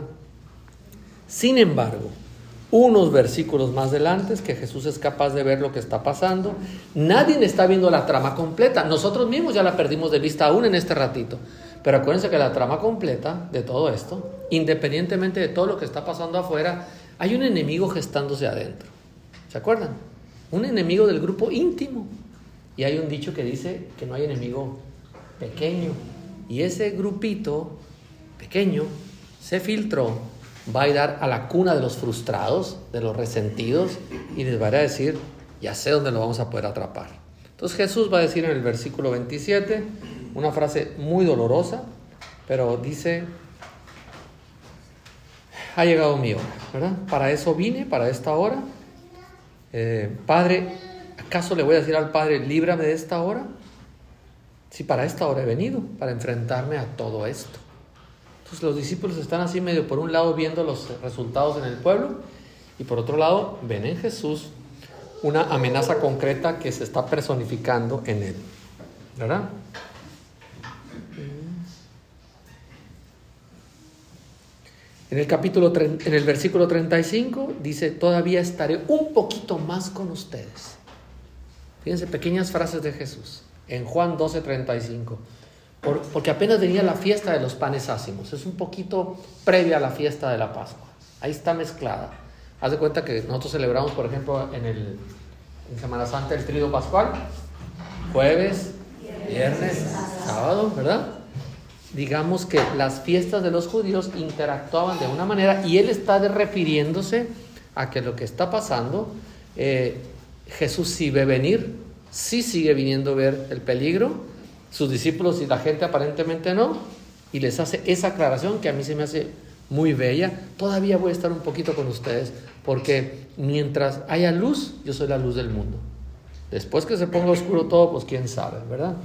Sin embargo, unos versículos más adelante, que Jesús es capaz de ver lo que está pasando. Nadie está viendo la trama completa. Nosotros mismos ya la perdimos de vista aún en este ratito. Pero acuérdense que la trama completa de todo esto, independientemente de todo lo que está pasando afuera, hay un enemigo gestándose adentro. ¿Se acuerdan? Un enemigo del grupo íntimo. Y hay un dicho que dice que no hay enemigo pequeño. Y ese grupito pequeño se filtró va a ir a la cuna de los frustrados, de los resentidos, y les va a decir, ya sé dónde lo vamos a poder atrapar. Entonces Jesús va a decir en el versículo 27, una frase muy dolorosa, pero dice, ha llegado mi hora, ¿verdad? Para eso vine, para esta hora. Padre, ¿acaso le voy a decir al Padre, líbrame de esta hora? Si para esta hora he venido, para enfrentarme a todo esto. Entonces los discípulos están así medio por un lado viendo los resultados en el pueblo y por otro lado ven en Jesús una amenaza concreta que se está personificando en él, ¿verdad? En el versículo 35 dice, todavía estaré un poquito más con ustedes. Fíjense, pequeñas frases de Jesús. En Juan 12:35. Porque apenas venía la fiesta de los panes ácimos. Es un poquito previa a la fiesta de la Pascua. Ahí está mezclada. Haz de cuenta que nosotros celebramos, por ejemplo, en Semana Santa el Tríodo Pascual. Jueves, viernes, sábado, ¿verdad? Digamos que las fiestas de los judíos interactuaban de una manera y él está refiriéndose a que lo que está pasando, Jesús sí ve venir, sí sigue viniendo a ver el peligro, sus discípulos y la gente aparentemente no, y les hace esa aclaración que a mí se me hace muy bella. Todavía voy a estar un poquito con ustedes porque mientras haya luz, yo soy la luz del mundo. Después que se ponga oscuro todo, pues quién sabe, ¿verdad?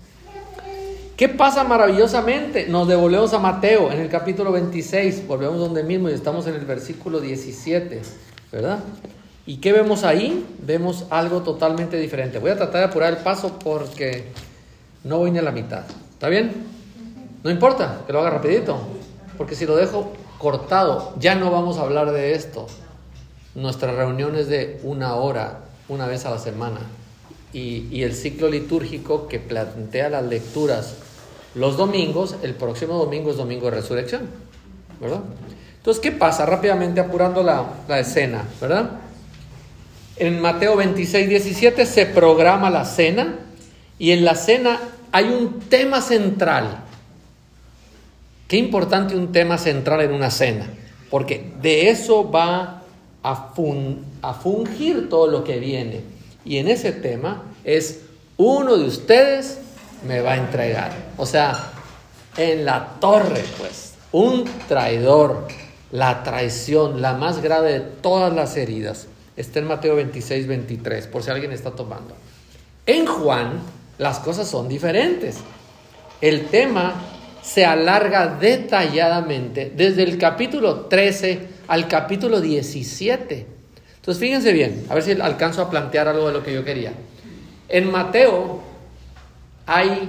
¿Qué pasa maravillosamente? Nos devolvemos a Mateo en el capítulo 26, volvemos donde mismo y estamos en el versículo 17, ¿verdad? ¿Y qué vemos ahí? Vemos algo totalmente diferente. Voy a tratar de apurar el paso porque no voy ni a la mitad. ¿Está bien? No importa que lo haga rapidito, porque si lo dejo cortado, ya no vamos a hablar de esto. Nuestra reunión es de 1 hora, una vez a la semana. Y el ciclo litúrgico que plantea las lecturas los domingos, el próximo domingo es domingo de resurrección, ¿verdad? Entonces, ¿qué pasa? Rápidamente apurando la escena, ¿verdad? En Mateo 26:17 se programa la cena y en la cena hay un tema central. Qué importante un tema central en una cena, porque de eso va a fungir todo lo que viene. Y en ese tema es, uno de ustedes me va a entregar. O sea, en la torre, pues, un traidor, la traición, la más grave de todas las heridas. Está en Mateo 26:23, por si alguien está tomando. En Juan, las cosas son diferentes. El tema se alarga detalladamente desde el capítulo 13 al capítulo 17. Entonces, fíjense bien, a ver si alcanzo a plantear algo de lo que yo quería. En Mateo hay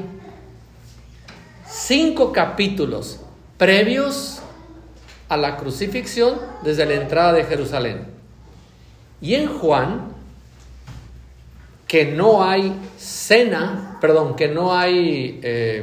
5 capítulos previos a la crucifixión desde la entrada de Jerusalén. Y en Juan, que no hay cena, que no hay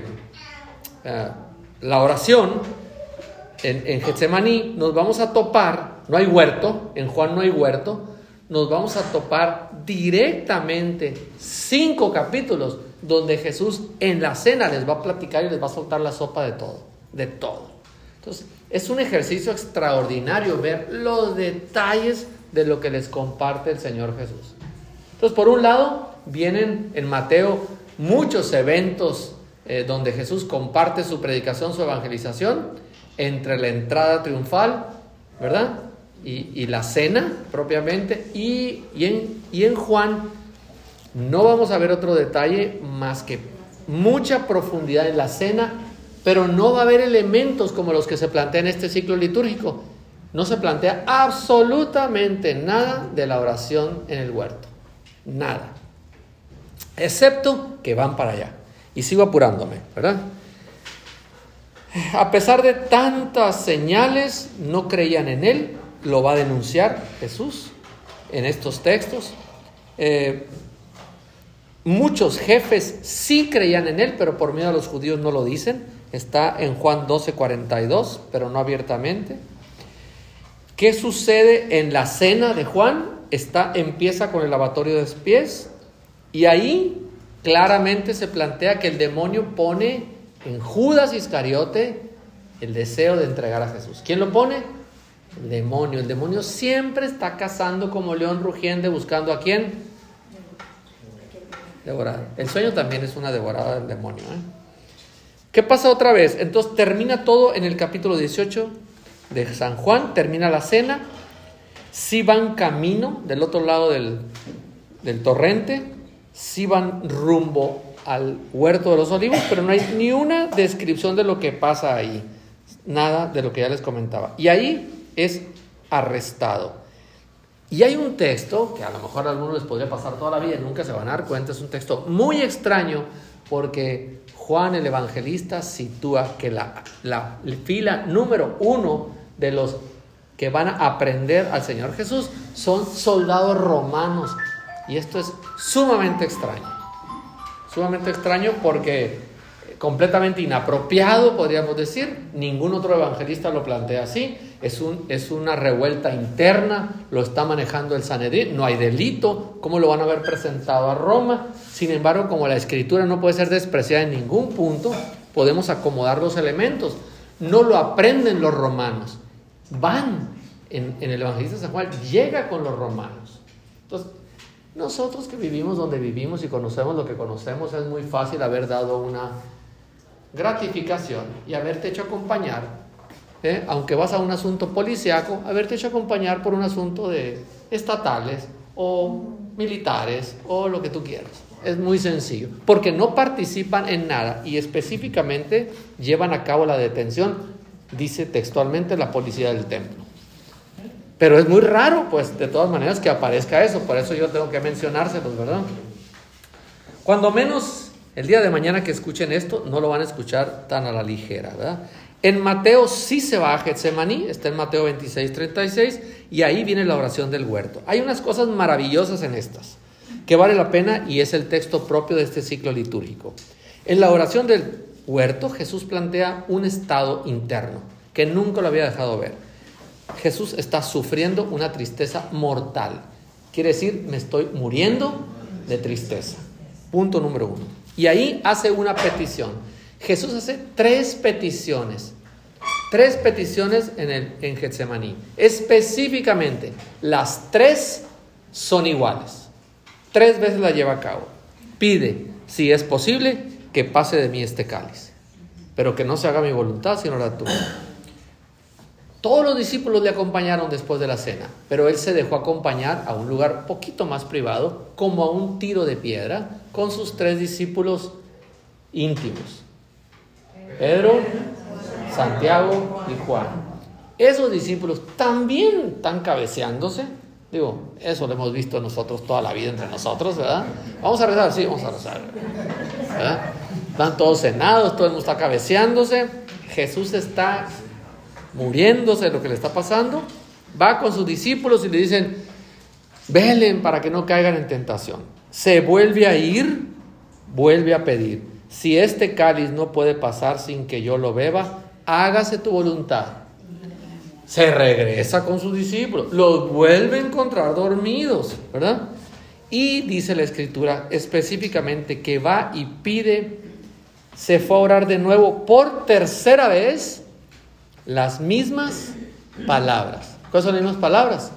la oración en Getsemaní, nos vamos a topar, no hay huerto, en Juan no hay huerto, nos vamos a topar directamente 5 capítulos donde Jesús en la cena les va a platicar y les va a soltar la sopa de todo. Entonces, es un ejercicio extraordinario ver los detalles de lo que les comparte el Señor Jesús. Entonces, por un lado, vienen en Mateo muchos eventos donde Jesús comparte su predicación, su evangelización, entre la entrada triunfal, ¿verdad? Y la cena propiamente, y en Juan no vamos a ver otro detalle más que mucha profundidad en la cena, pero no va a haber elementos como los que se plantean en este ciclo litúrgico. No se plantea absolutamente nada de la oración en el huerto, nada, excepto que van para allá. Y sigo apurándome, ¿verdad? A pesar de tantas señales, no creían en él. Lo va a denunciar Jesús en estos textos. Muchos jefes sí creían en él, pero por miedo a los judíos no lo dicen. Está en Juan 12:42, pero no abiertamente. ¿Qué sucede en la cena de Juan? Empieza con el lavatorio de pies y ahí claramente se plantea que el demonio pone en Judas Iscariote el deseo de entregar a Jesús. ¿Quién lo pone? El demonio siempre está cazando como león rugiente, buscando a quién devorar. El sueño también es una devorada del demonio, ¿Qué pasa otra vez? Entonces termina todo en el capítulo 18 de San Juan, termina la cena. Sí van camino del otro lado del torrente, sí van rumbo al huerto de los olivos, pero no hay ni una descripción de lo que pasa ahí, nada de lo que ya les comentaba. Y ahí es arrestado. Y hay un texto que a lo mejor a algunos les podría pasar toda la vida y nunca se van a dar cuenta, es un texto muy extraño porque Juan el Evangelista sitúa que la fila número 1 de los que van a aprender al Señor Jesús son soldados romanos. Y esto es sumamente extraño porque completamente inapropiado, podríamos decir. Ningún otro evangelista lo plantea así. Es una revuelta interna, lo está manejando el Sanedrín, no hay delito. ¿Cómo lo van a haber presentado a Roma? Sin embargo, como la escritura no puede ser despreciada en ningún punto, podemos acomodar los elementos. No lo aprenden los romanos, van en el evangelista San Juan, llega con los romanos. Entonces, nosotros que vivimos donde vivimos y conocemos lo que conocemos, es muy fácil haber dado una gratificación y haberte hecho acompañar, aunque vas a un asunto policíaco, haberte hecho acompañar por un asunto de estatales o militares o lo que tú quieras. Es muy sencillo, porque no participan en nada y específicamente llevan a cabo la detención, dice textualmente la policía del templo. Pero es muy raro, pues, de todas maneras que aparezca eso, por eso yo tengo que mencionárselos, ¿verdad? Cuando menos el día de mañana que escuchen esto, no lo van a escuchar tan a la ligera, ¿verdad? En Mateo sí se va a Getsemaní, está en Mateo 26:36, y ahí viene la oración del huerto. Hay unas cosas maravillosas en estas, que vale la pena, y es el texto propio de este ciclo litúrgico. En la oración del huerto, Jesús plantea un estado interno, que nunca lo había dejado ver. Jesús está sufriendo una tristeza mortal. Quiere decir, me estoy muriendo de tristeza. Punto número 1. Y ahí hace una petición. Jesús hace 3 peticiones. 3 peticiones en Getsemaní. Específicamente, las 3 son iguales. 3 veces la lleva a cabo. Pide, si es posible, que pase de mí este cáliz, pero que no se haga mi voluntad, sino la tuya. Todos los discípulos le acompañaron después de la cena, pero él se dejó acompañar a un lugar poquito más privado, como a un tiro de piedra, con sus 3 discípulos íntimos: Pedro, Santiago y Juan. Esos discípulos también están cabeceándose. Digo, eso lo hemos visto nosotros toda la vida entre nosotros, ¿verdad? Vamos a rezar, sí, vamos a rezar, ¿verdad? Están todos cenados, todo el mundo está cabeceándose. Jesús está muriéndose de lo que le está pasando. Va con sus discípulos y le dicen: velen para que no caigan en tentación. Se vuelve a ir, vuelve a pedir: si este cáliz no puede pasar sin que yo lo beba, hágase tu voluntad. Se regresa con sus discípulos, los vuelve a encontrar dormidos, ¿verdad? Y dice la escritura específicamente que va y pide, se fue a orar de nuevo por 3ª vez las mismas palabras. ¿Cuáles son las mismas palabras?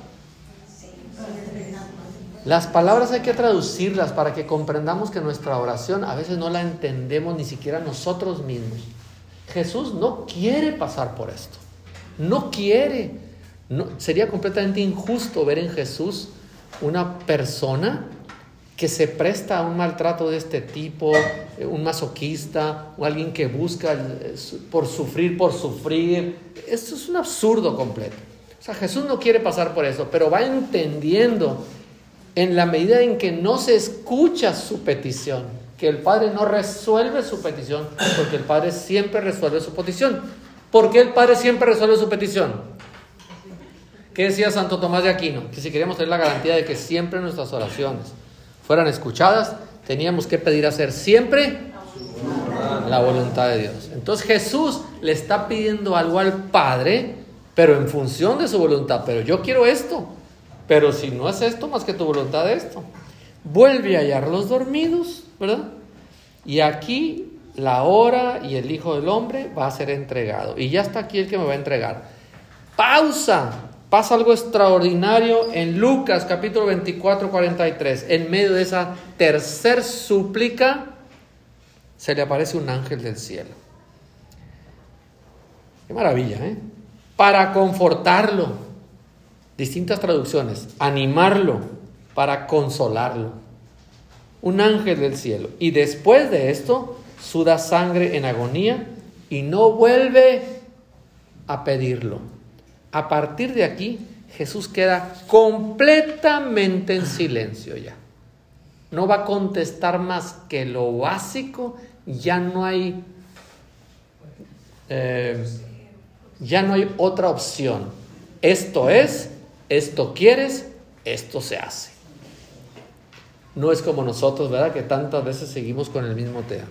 Las palabras hay que traducirlas para que comprendamos que nuestra oración a veces no la entendemos ni siquiera nosotros mismos. Jesús no quiere pasar por esto. No quiere. No, sería completamente injusto ver en Jesús una persona que se presta a un maltrato de este tipo, un masoquista, o alguien que busca por sufrir. Esto es un absurdo completo. O sea, Jesús no quiere pasar por eso, pero va entendiendo en la medida en que no se escucha su petición, que el Padre no resuelve su petición, porque el Padre siempre resuelve su petición. ¿Por qué el Padre siempre resuelve su petición? ¿Qué decía Santo Tomás de Aquino? Que si queríamos tener la garantía de que siempre nuestras oraciones fueran escuchadas, teníamos que pedir hacer siempre la voluntad de Dios. Entonces Jesús le está pidiendo algo al Padre, pero en función de su voluntad. Pero yo quiero esto, pero si no es esto más que tu voluntad, esto. Vuelve a hallarlos dormidos, ¿verdad? Y aquí la hora y el Hijo del Hombre va a ser entregado. Y ya está aquí el que me va a entregar. Pausa. Pasa algo extraordinario en Lucas capítulo 24, 43. En medio de esa tercer súplica, se le aparece un ángel del cielo. Qué maravilla, ¿eh? Para confortarlo. Distintas traducciones. Animarlo, para consolarlo. Un ángel del cielo. Y después de esto, suda sangre en agonía y no vuelve a pedirlo. A partir de aquí, Jesús queda completamente en silencio ya. No va a contestar más que lo básico. Ya no hay otra opción. Esto es, esto quieres, esto se hace. No es como nosotros, ¿verdad? Que tantas veces seguimos con el mismo tema.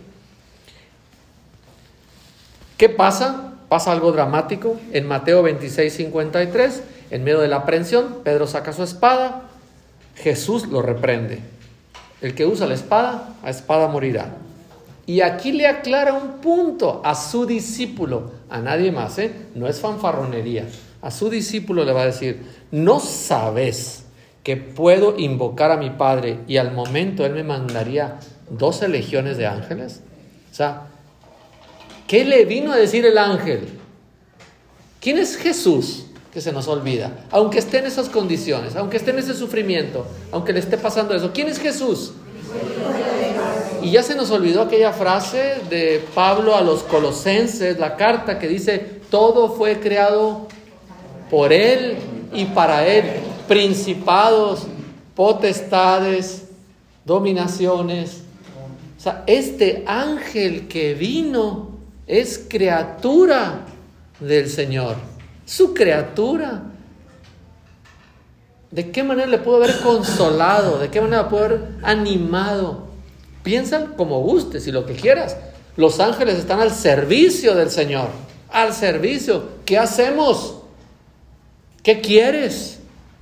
¿Qué pasa? Pasa algo dramático. En Mateo 26, 53, en medio de la aprehensión, Pedro saca su espada. Jesús lo reprende. El que usa la espada, a espada morirá. Y aquí le aclara un punto a su discípulo, a nadie más, no es fanfarronería. A su discípulo le va a decir: ¿no sabes que puedo invocar a mi Padre y al momento Él me mandaría 12 legiones de ángeles? O sea, ¿qué le vino a decir el ángel? ¿Quién es Jesús? Que se nos olvida. Aunque esté en esas condiciones, aunque esté en ese sufrimiento, aunque le esté pasando eso. ¿Quién es Jesús? Y ya se nos olvidó aquella frase de Pablo a los Colosenses, la carta que dice: todo fue creado por Él y para Él. Principados, potestades, dominaciones. O sea, este ángel que vino es criatura del Señor, su criatura. ¿De qué manera le pudo haber consolado? ¿De qué manera pudo haber animado? Piensan como gustes y lo que quieras. Los ángeles están al servicio del Señor, al servicio. ¿Qué hacemos? ¿Qué quieres?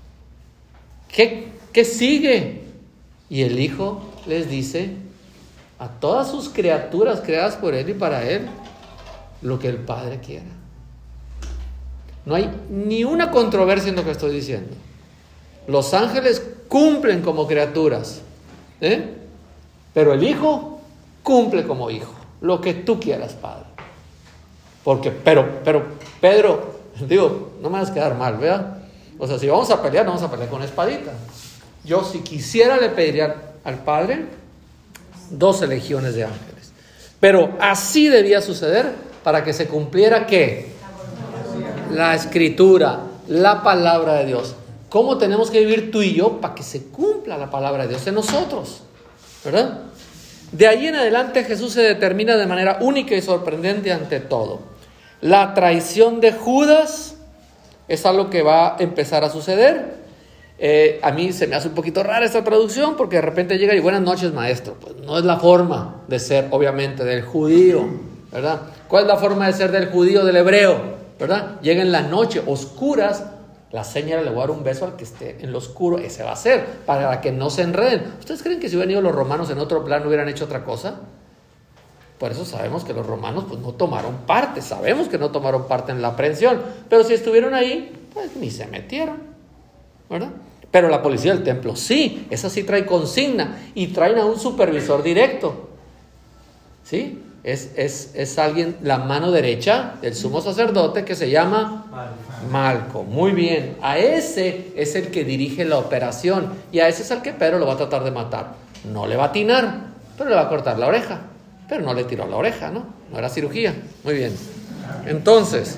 ¿Qué sigue? Y el Hijo les dice a todas sus criaturas creadas por Él y para Él lo que el Padre quiera. No hay ni una controversia en lo que estoy diciendo. Los ángeles cumplen como criaturas, pero el Hijo cumple como Hijo. Lo que tú quieras, Padre. Pero Pedro, digo, no me vas a quedar mal, ¿verdad? O sea, si vamos a pelear, no vamos a pelear con espadita. Yo, si quisiera, le pediría al Padre 12 legiones de ángeles. Pero así debía suceder para que se cumpliera, ¿qué? La Escritura, la palabra de Dios. ¿Cómo tenemos que vivir tú y yo para que se cumpla la palabra de Dios en nosotros? ¿Verdad? De ahí en adelante Jesús se determina de manera única y sorprendente ante todo. La traición de Judas es algo que va a empezar a suceder. A mí se me hace un poquito rara esta traducción, porque de repente llega y buenas noches, maestro. Pues no es la forma de ser, obviamente, del judío, ¿verdad? ¿Cuál es la forma de ser del judío, del hebreo? ¿Verdad? Llega en la noche, oscuras, la señora le voy a dar un beso al que esté en lo oscuro. Ese va a ser, para que no se enreden. ¿Ustedes creen que si hubieran ido los romanos en otro plan hubieran hecho otra cosa? Por eso sabemos que los romanos pues no tomaron parte. Sabemos que no tomaron parte en la aprehensión. Pero si estuvieron ahí, pues ni se metieron, ¿verdad? Pero la policía del templo sí, esa sí trae consigna y traen a un supervisor directo. ¿Sí? Es alguien, la mano derecha del sumo sacerdote, que se llama Malco. Muy bien, a ese es el que dirige la operación y a ese es al que Pedro lo va a tratar de matar. No le va a atinar, pero le va a cortar la oreja. Pero no le tiró la oreja, ¿no? No era cirugía. Muy bien. Entonces,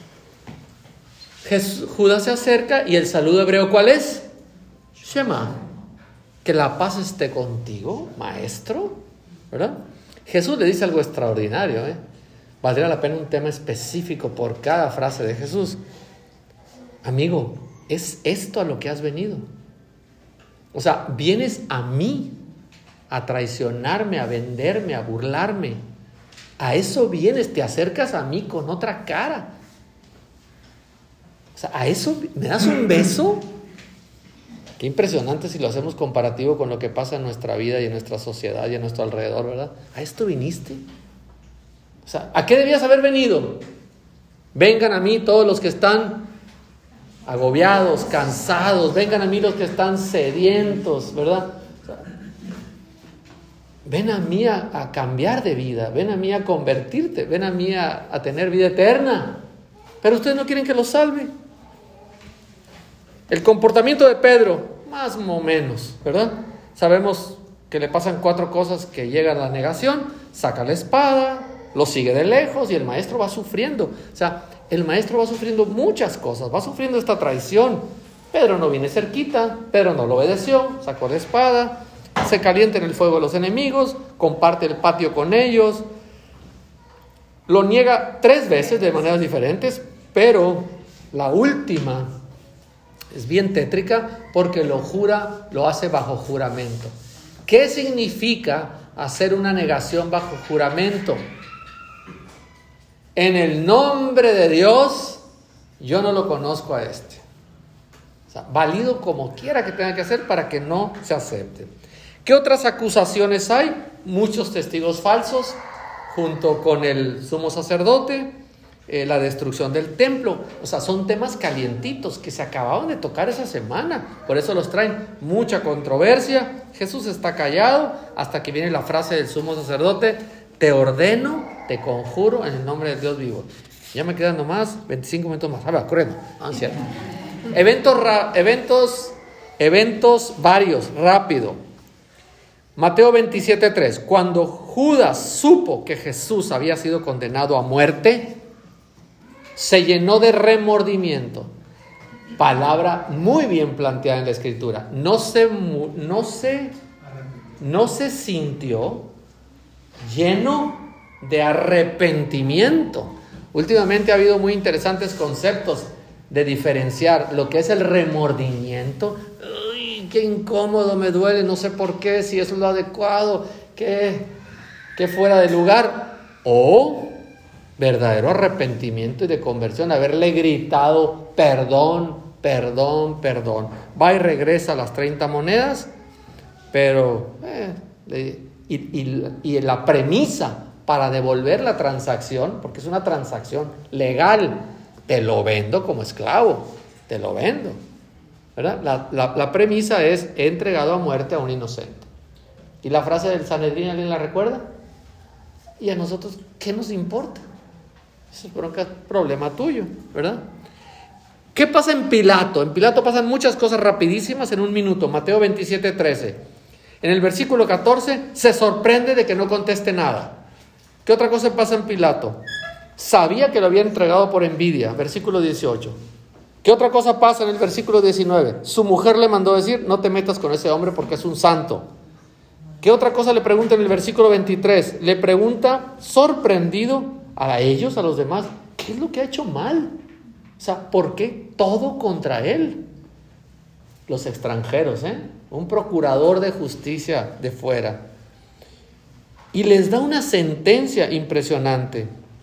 Judas se acerca y el saludo hebreo, ¿cuál es? Shema. Que la paz esté contigo, maestro, ¿verdad? Jesús le dice algo extraordinario, Valdría la pena un tema específico por cada frase de Jesús. Amigo, ¿es esto a lo que has venido? O sea, vienes a mí a traicionarme, a venderme, a burlarme. A eso vienes, te acercas a mí con otra cara. O sea, ¿a eso me das un beso? Qué impresionante si lo hacemos comparativo con lo que pasa en nuestra vida y en nuestra sociedad y en nuestro alrededor, ¿verdad? ¿A esto viniste? O sea, ¿a qué debías haber venido? Vengan a mí todos los que están agobiados, cansados, vengan a mí los que están sedientos, ¿verdad? Ven a mí a cambiar de vida, ven a mí a convertirte, ven a mí a tener vida eterna. Pero ustedes no quieren que los salve. El comportamiento de Pedro, más o menos, ¿verdad? Sabemos que le pasan 4 cosas que llega a la negación, saca la espada, lo sigue de lejos y el maestro va sufriendo. O sea, el maestro va sufriendo muchas cosas, va sufriendo esta traición. Pedro no viene cerquita, Pedro no lo obedeció, sacó la espada, se calienta en el fuego de los enemigos, comparte el patio con ellos, lo niega 3 veces de maneras diferentes, pero la última es bien tétrica porque lo jura, lo hace bajo juramento. ¿Qué significa hacer una negación bajo juramento? En el nombre de Dios, yo no lo conozco a este. O sea, válido como quiera que tenga que hacer para que no se acepte. ¿Qué otras acusaciones hay? Muchos testigos falsos, junto con el sumo sacerdote, la destrucción del templo. O sea, son temas calientitos que se acababan de tocar esa semana. Por eso los traen mucha controversia. Jesús está callado hasta que viene la frase del sumo sacerdote: te ordeno, te conjuro en el nombre del Dios vivo. Ya me quedan nomás 25 minutos más. A ver, corriendo. Ah, cierto. Eventos varios, rápido. Mateo 27:3. Cuando Judas supo que Jesús había sido condenado a muerte, se llenó de remordimiento. Palabra muy bien planteada en la Escritura. No se sintió lleno de arrepentimiento. Últimamente ha habido muy interesantes conceptos de diferenciar lo que es el remordimiento. ¡Uy, qué incómodo, me duele, no sé por qué, si eso es lo adecuado, qué fuera de lugar! O verdadero arrepentimiento y de conversión, haberle gritado perdón, perdón, perdón. Va y regresa las 30 monedas, pero y la premisa para devolver la transacción, porque es una transacción legal, te lo vendo como esclavo, te lo vendo, ¿verdad? La premisa es: he entregado a muerte a un inocente. Y la frase del Sanedrín, ¿alguien la recuerda? Y a nosotros, ¿qué nos importa? Eso es problema tuyo, ¿verdad? ¿Qué pasa en Pilato? En Pilato pasan muchas cosas rapidísimas en un minuto. Mateo 27:13. En el versículo 14 se sorprende de que no conteste nada. ¿Qué otra cosa pasa en Pilato? Sabía que lo había entregado por envidia. Versículo 18. ¿Qué otra cosa pasa en el versículo 19? Su mujer le mandó decir: no te metas con ese hombre porque es un santo. ¿Qué otra cosa le pregunta en el versículo 23? Le pregunta, sorprendido, a ellos, a los demás: ¿qué es lo que ha hecho mal? O sea, ¿por qué todo contra él? Los extranjeros, un procurador de justicia de fuera. Y les da una sentencia impresionante.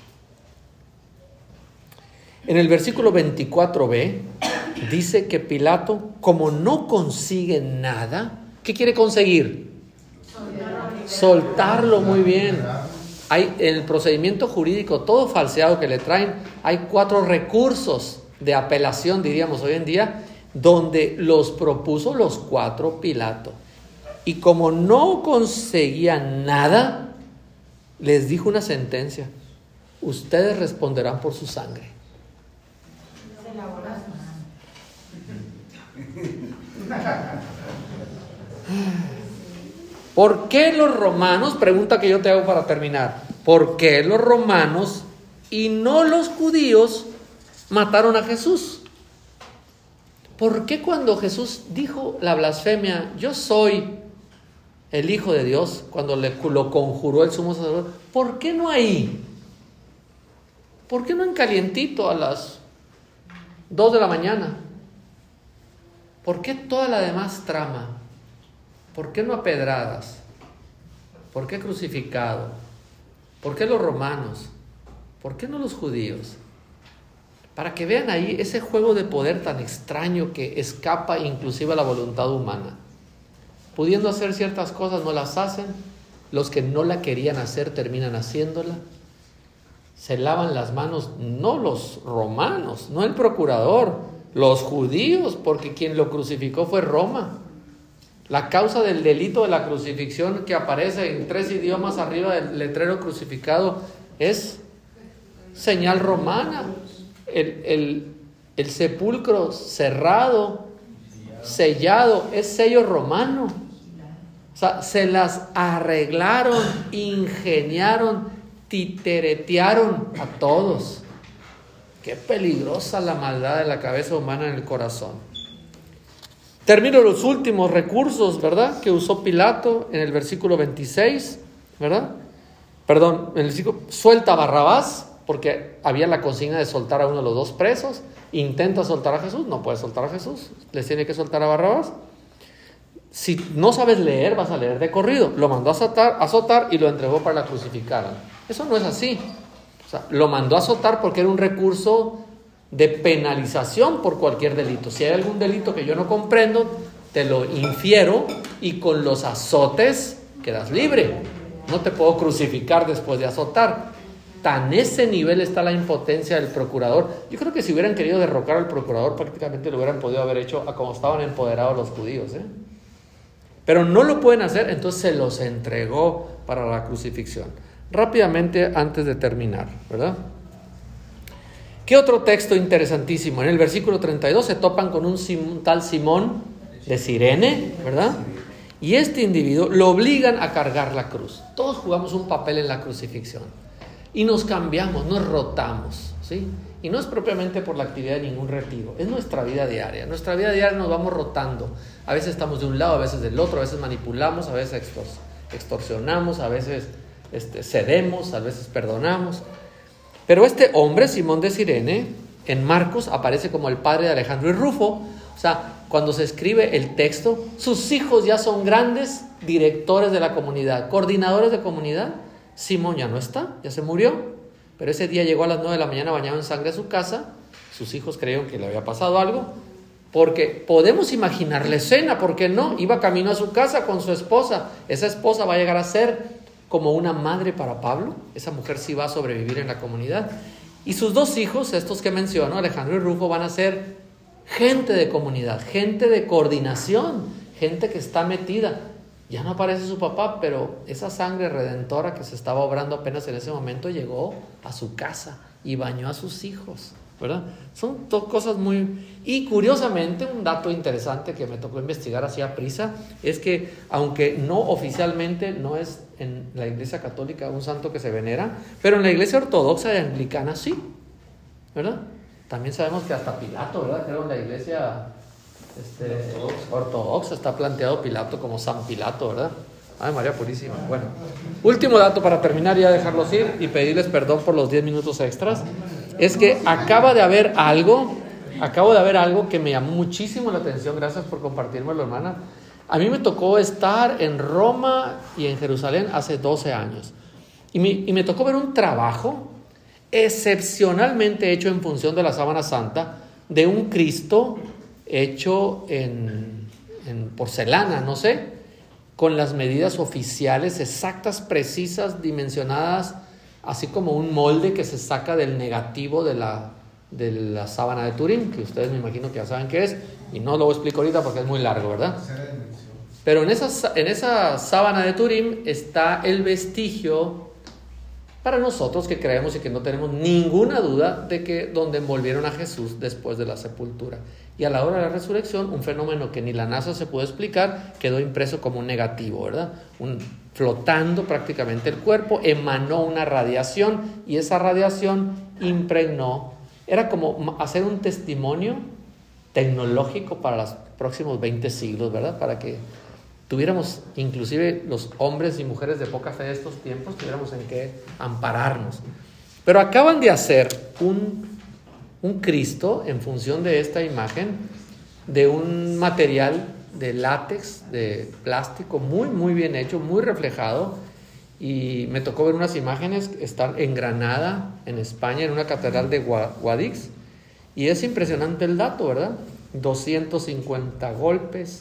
En el versículo 24b dice que Pilato, como no consigue nada, ¿qué quiere conseguir? Soltarlo. Muy bien. Hay en el procedimiento jurídico, todo falseado que le traen, hay 4 recursos de apelación, diríamos hoy en día, donde los propuso los 4 Pilato. Y como no conseguía nada, les dijo una sentencia: ustedes responderán por su sangre. ¿Por qué los romanos, pregunta que yo te hago para terminar, por qué los romanos y no los judíos mataron a Jesús? ¿Por qué cuando Jesús dijo la blasfemia, yo soy el Hijo de Dios, cuando lo conjuró el sumo sacerdote, por qué no ahí? ¿Por qué no en calientito a las 2 de la mañana? ¿Por qué toda la demás trama? ¿Por qué no a pedradas? ¿Por qué crucificado? ¿Por qué los romanos? ¿Por qué no los judíos? Para que vean ahí ese juego de poder tan extraño que escapa inclusive a la voluntad humana. Pudiendo hacer ciertas cosas, no las hacen. Los que no la querían hacer terminan haciéndola. Se lavan las manos, no los romanos, no el procurador, Los judíos, porque quien lo crucificó fue Roma. La causa del delito de la crucifixión que aparece en 3 idiomas arriba del letrero crucificado es señal romana. El sepulcro cerrado, sellado, es sello romano. O sea, se las arreglaron, ingeniaron, titeretearon a todos. Qué peligrosa la maldad de la cabeza humana en el corazón. Termino los últimos recursos, ¿verdad?, que usó Pilato en el versículo 26, ¿verdad? Perdón, en el versículo, suelta a Barrabás, porque había la consigna de soltar a uno de los 2 presos. Intenta soltar a Jesús, no puede soltar a Jesús, les tiene que soltar a Barrabás. Si no sabes leer, vas a leer de corrido. Lo mandó a azotar y lo entregó para la crucificaran. Eso no es así. O sea, lo mandó a azotar porque era un recurso de penalización por cualquier delito. Si hay algún delito que yo no comprendo, te lo infiero y con los azotes quedas libre. No te puedo crucificar después de azotar. Tan ese nivel está la impotencia del procurador. Yo creo que si hubieran querido derrocar al procurador, prácticamente lo hubieran podido haber hecho a como estaban empoderados los judíos, Pero no lo pueden hacer, entonces se los entregó para la crucifixión. Rápidamente, antes de terminar, ¿verdad? ¿Qué otro texto interesantísimo? En el versículo 32 se topan con un tal Simón de Cirene, ¿verdad? Y este individuo lo obligan a cargar la cruz. Todos jugamos un papel en la crucifixión. Y nos cambiamos, nos rotamos, ¿sí? Y no es propiamente por la actividad de ningún retiro, es nuestra vida diaria. En nuestra vida diaria nos vamos rotando. A veces estamos de un lado, a veces del otro, a veces manipulamos, a veces extorsionamos, a veces cedemos, a veces perdonamos. Pero este hombre, Simón de Cirene, en Marcos aparece como el padre de Alejandro y Rufo. O sea, cuando se escribe el texto, sus hijos ya son grandes directores de la comunidad, coordinadores de comunidad. Simón ya no está, ya se murió, pero ese día llegó a las 9 de la mañana bañado en sangre a su casa. Sus hijos creyeron que le había pasado algo, porque podemos imaginar la escena, ¿por qué no? Iba camino a su casa con su esposa. Esa esposa va a llegar a ser como una madre para Pablo. Esa mujer sí va a sobrevivir en la comunidad. Y sus 2 hijos, estos que menciono, Alejandro y Rufo, van a ser gente de comunidad, gente de coordinación, gente que está metida. Ya no aparece su papá, pero esa sangre redentora que se estaba obrando apenas en ese momento llegó a su casa y bañó a sus hijos, ¿verdad? Son 2 cosas muy... Y curiosamente, un dato interesante que me tocó investigar así a prisa, es que aunque no oficialmente no es en la Iglesia Católica un santo que se venera, pero en la Iglesia Ortodoxa y Anglicana sí, ¿verdad? También sabemos que hasta Pilato, ¿verdad? Creo en la Iglesia... ortodoxa está planteado Pilato como San Pilato, ¿verdad? Ay, María Purísima. Bueno, último dato para terminar y ya dejarlos ir y pedirles perdón por los 10 minutos extras. Es que acabo de haber algo que me llamó muchísimo la atención. Gracias por compartírmelo, hermana. A mí me tocó estar en Roma y en Jerusalén hace 12 años. Y me tocó ver un trabajo excepcionalmente hecho en función de la sábana santa de un Cristo hecho en porcelana, no sé, con las medidas oficiales exactas, precisas, dimensionadas, así como un molde que se saca del negativo de la sábana de Turín, que ustedes me imagino que ya saben qué es, y no lo explico ahorita porque es muy largo, ¿verdad? Pero en esa sábana de Turín está el vestigio para nosotros que creemos y que no tenemos ninguna duda de que donde envolvieron a Jesús después de la sepultura. Y a la hora de la resurrección, un fenómeno que ni la NASA se pudo explicar, quedó impreso como un negativo, ¿verdad? Flotando prácticamente el cuerpo, emanó una radiación y esa radiación impregnó. Era como hacer un testimonio tecnológico para los próximos 20 siglos, ¿verdad? Para que tuviéramos, inclusive los hombres y mujeres de poca fe de estos tiempos, tuviéramos en qué ampararnos. Pero acaban de hacer un Cristo en función de esta imagen, de un material de látex, de plástico, muy, muy bien hecho, muy reflejado. Y me tocó ver unas imágenes, estar en Granada, en España, en una catedral de Guadix. Y es impresionante el dato, ¿verdad? 250 golpes,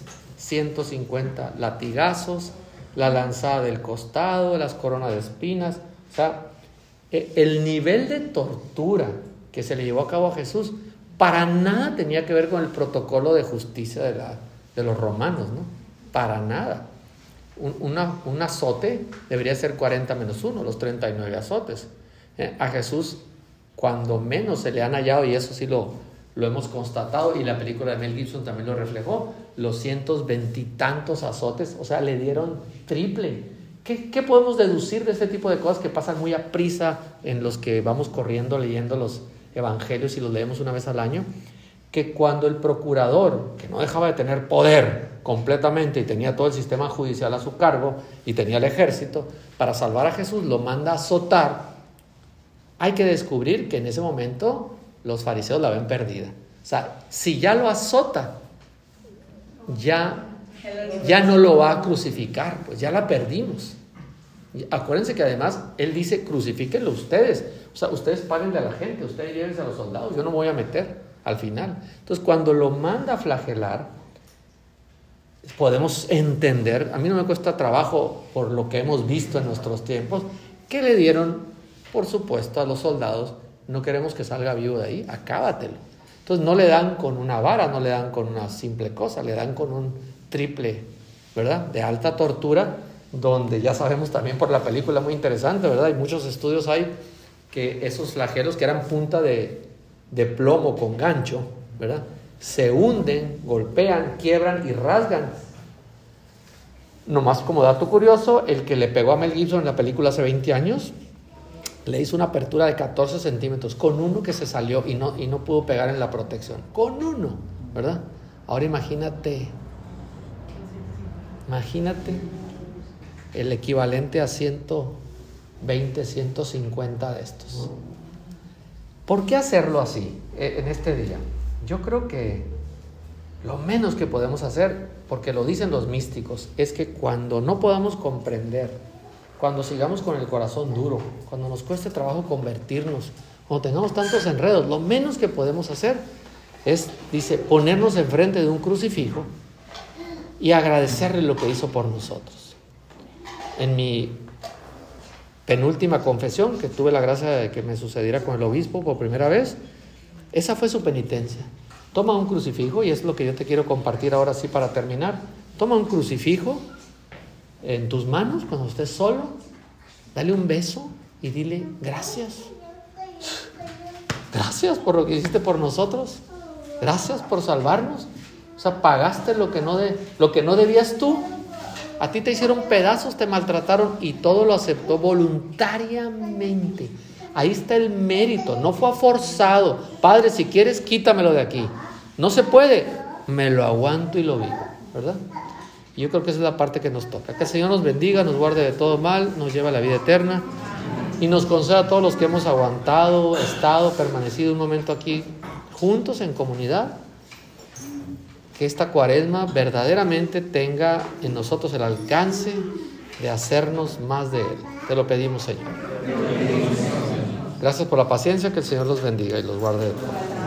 150 latigazos, la lanzada del costado, las coronas de espinas. O sea, el nivel de tortura que se le llevó a cabo a Jesús para nada tenía que ver con el protocolo de justicia de los romanos, ¿no? Para nada. Un azote debería ser 40 menos 1, los 39 azotes. A Jesús, cuando menos se le han hallado, y eso sí lo hemos constatado, y la película de Mel Gibson también lo reflejó, los 120 y tantos azotes, o sea, le dieron triple. ¿Qué podemos deducir de este tipo de cosas que pasan muy a prisa en los que vamos corriendo leyendo los evangelios y los leemos una vez al año? Que cuando el procurador, que no dejaba de tener poder completamente y tenía todo el sistema judicial a su cargo y tenía el ejército, para salvar a Jesús lo manda a azotar, hay que descubrir que en ese momento los fariseos la ven perdida. O sea, si ya lo azota, ya no lo va a crucificar, pues ya la perdimos. Acuérdense que además él dice, crucifíquenlo ustedes. O sea, ustedes páguenle a la gente, ustedes llévense a los soldados, yo no me voy a meter al final. Entonces, cuando lo manda a flagelar, podemos entender, a mí no me cuesta trabajo por lo que hemos visto en nuestros tiempos, que le dieron, por supuesto, a los soldados, no queremos que salga vivo de ahí, acábatelo. Entonces no le dan con una vara, no le dan con una simple cosa, le dan con un triple, ¿verdad? De alta tortura, donde ya sabemos también por la película, muy interesante, ¿verdad? Hay muchos estudios ahí que esos flagelos que eran punta de plomo con gancho, ¿verdad? Se hunden, golpean, quiebran y rasgan. Nomás como dato curioso, el que le pegó a Mel Gibson en la película hace 20 años, le hizo una apertura de 14 centímetros con uno que se salió y no pudo pegar en la protección. Con uno, ¿verdad? Ahora imagínate el equivalente a 120, 150 de estos. ¿Por qué hacerlo así en este día? Yo creo que lo menos que podemos hacer, porque lo dicen los místicos, es que cuando no podamos comprender, cuando sigamos con el corazón duro, cuando nos cueste trabajo convertirnos, cuando tengamos tantos enredos, lo menos que podemos hacer es, dice, ponernos enfrente de un crucifijo y agradecerle lo que hizo por nosotros. En mi penúltima confesión, que tuve la gracia de que me sucediera con el obispo por primera vez, esa fue su penitencia. Toma un crucifijo, y es lo que yo te quiero compartir ahora sí para terminar. Toma un crucifijo en tus manos cuando estés solo, dale un beso y dile gracias. Gracias por lo que hiciste por nosotros. Gracias por salvarnos. O sea, pagaste lo que no debías tú. A ti te hicieron pedazos, te maltrataron y todo lo aceptó voluntariamente. Ahí está el mérito, no fue forzado. Padre, si quieres, quítamelo de aquí. No se puede, me lo aguanto y lo vivo, ¿verdad? Y yo creo que esa es la parte que nos toca. Que el Señor nos bendiga, nos guarde de todo mal, nos lleve a la vida eterna y nos conceda a todos los que hemos aguantado, permanecido un momento aquí juntos en comunidad, que esta cuaresma verdaderamente tenga en nosotros el alcance de hacernos más de Él. Te lo pedimos, Señor. Gracias por la paciencia, que el Señor los bendiga y los guarde de todo.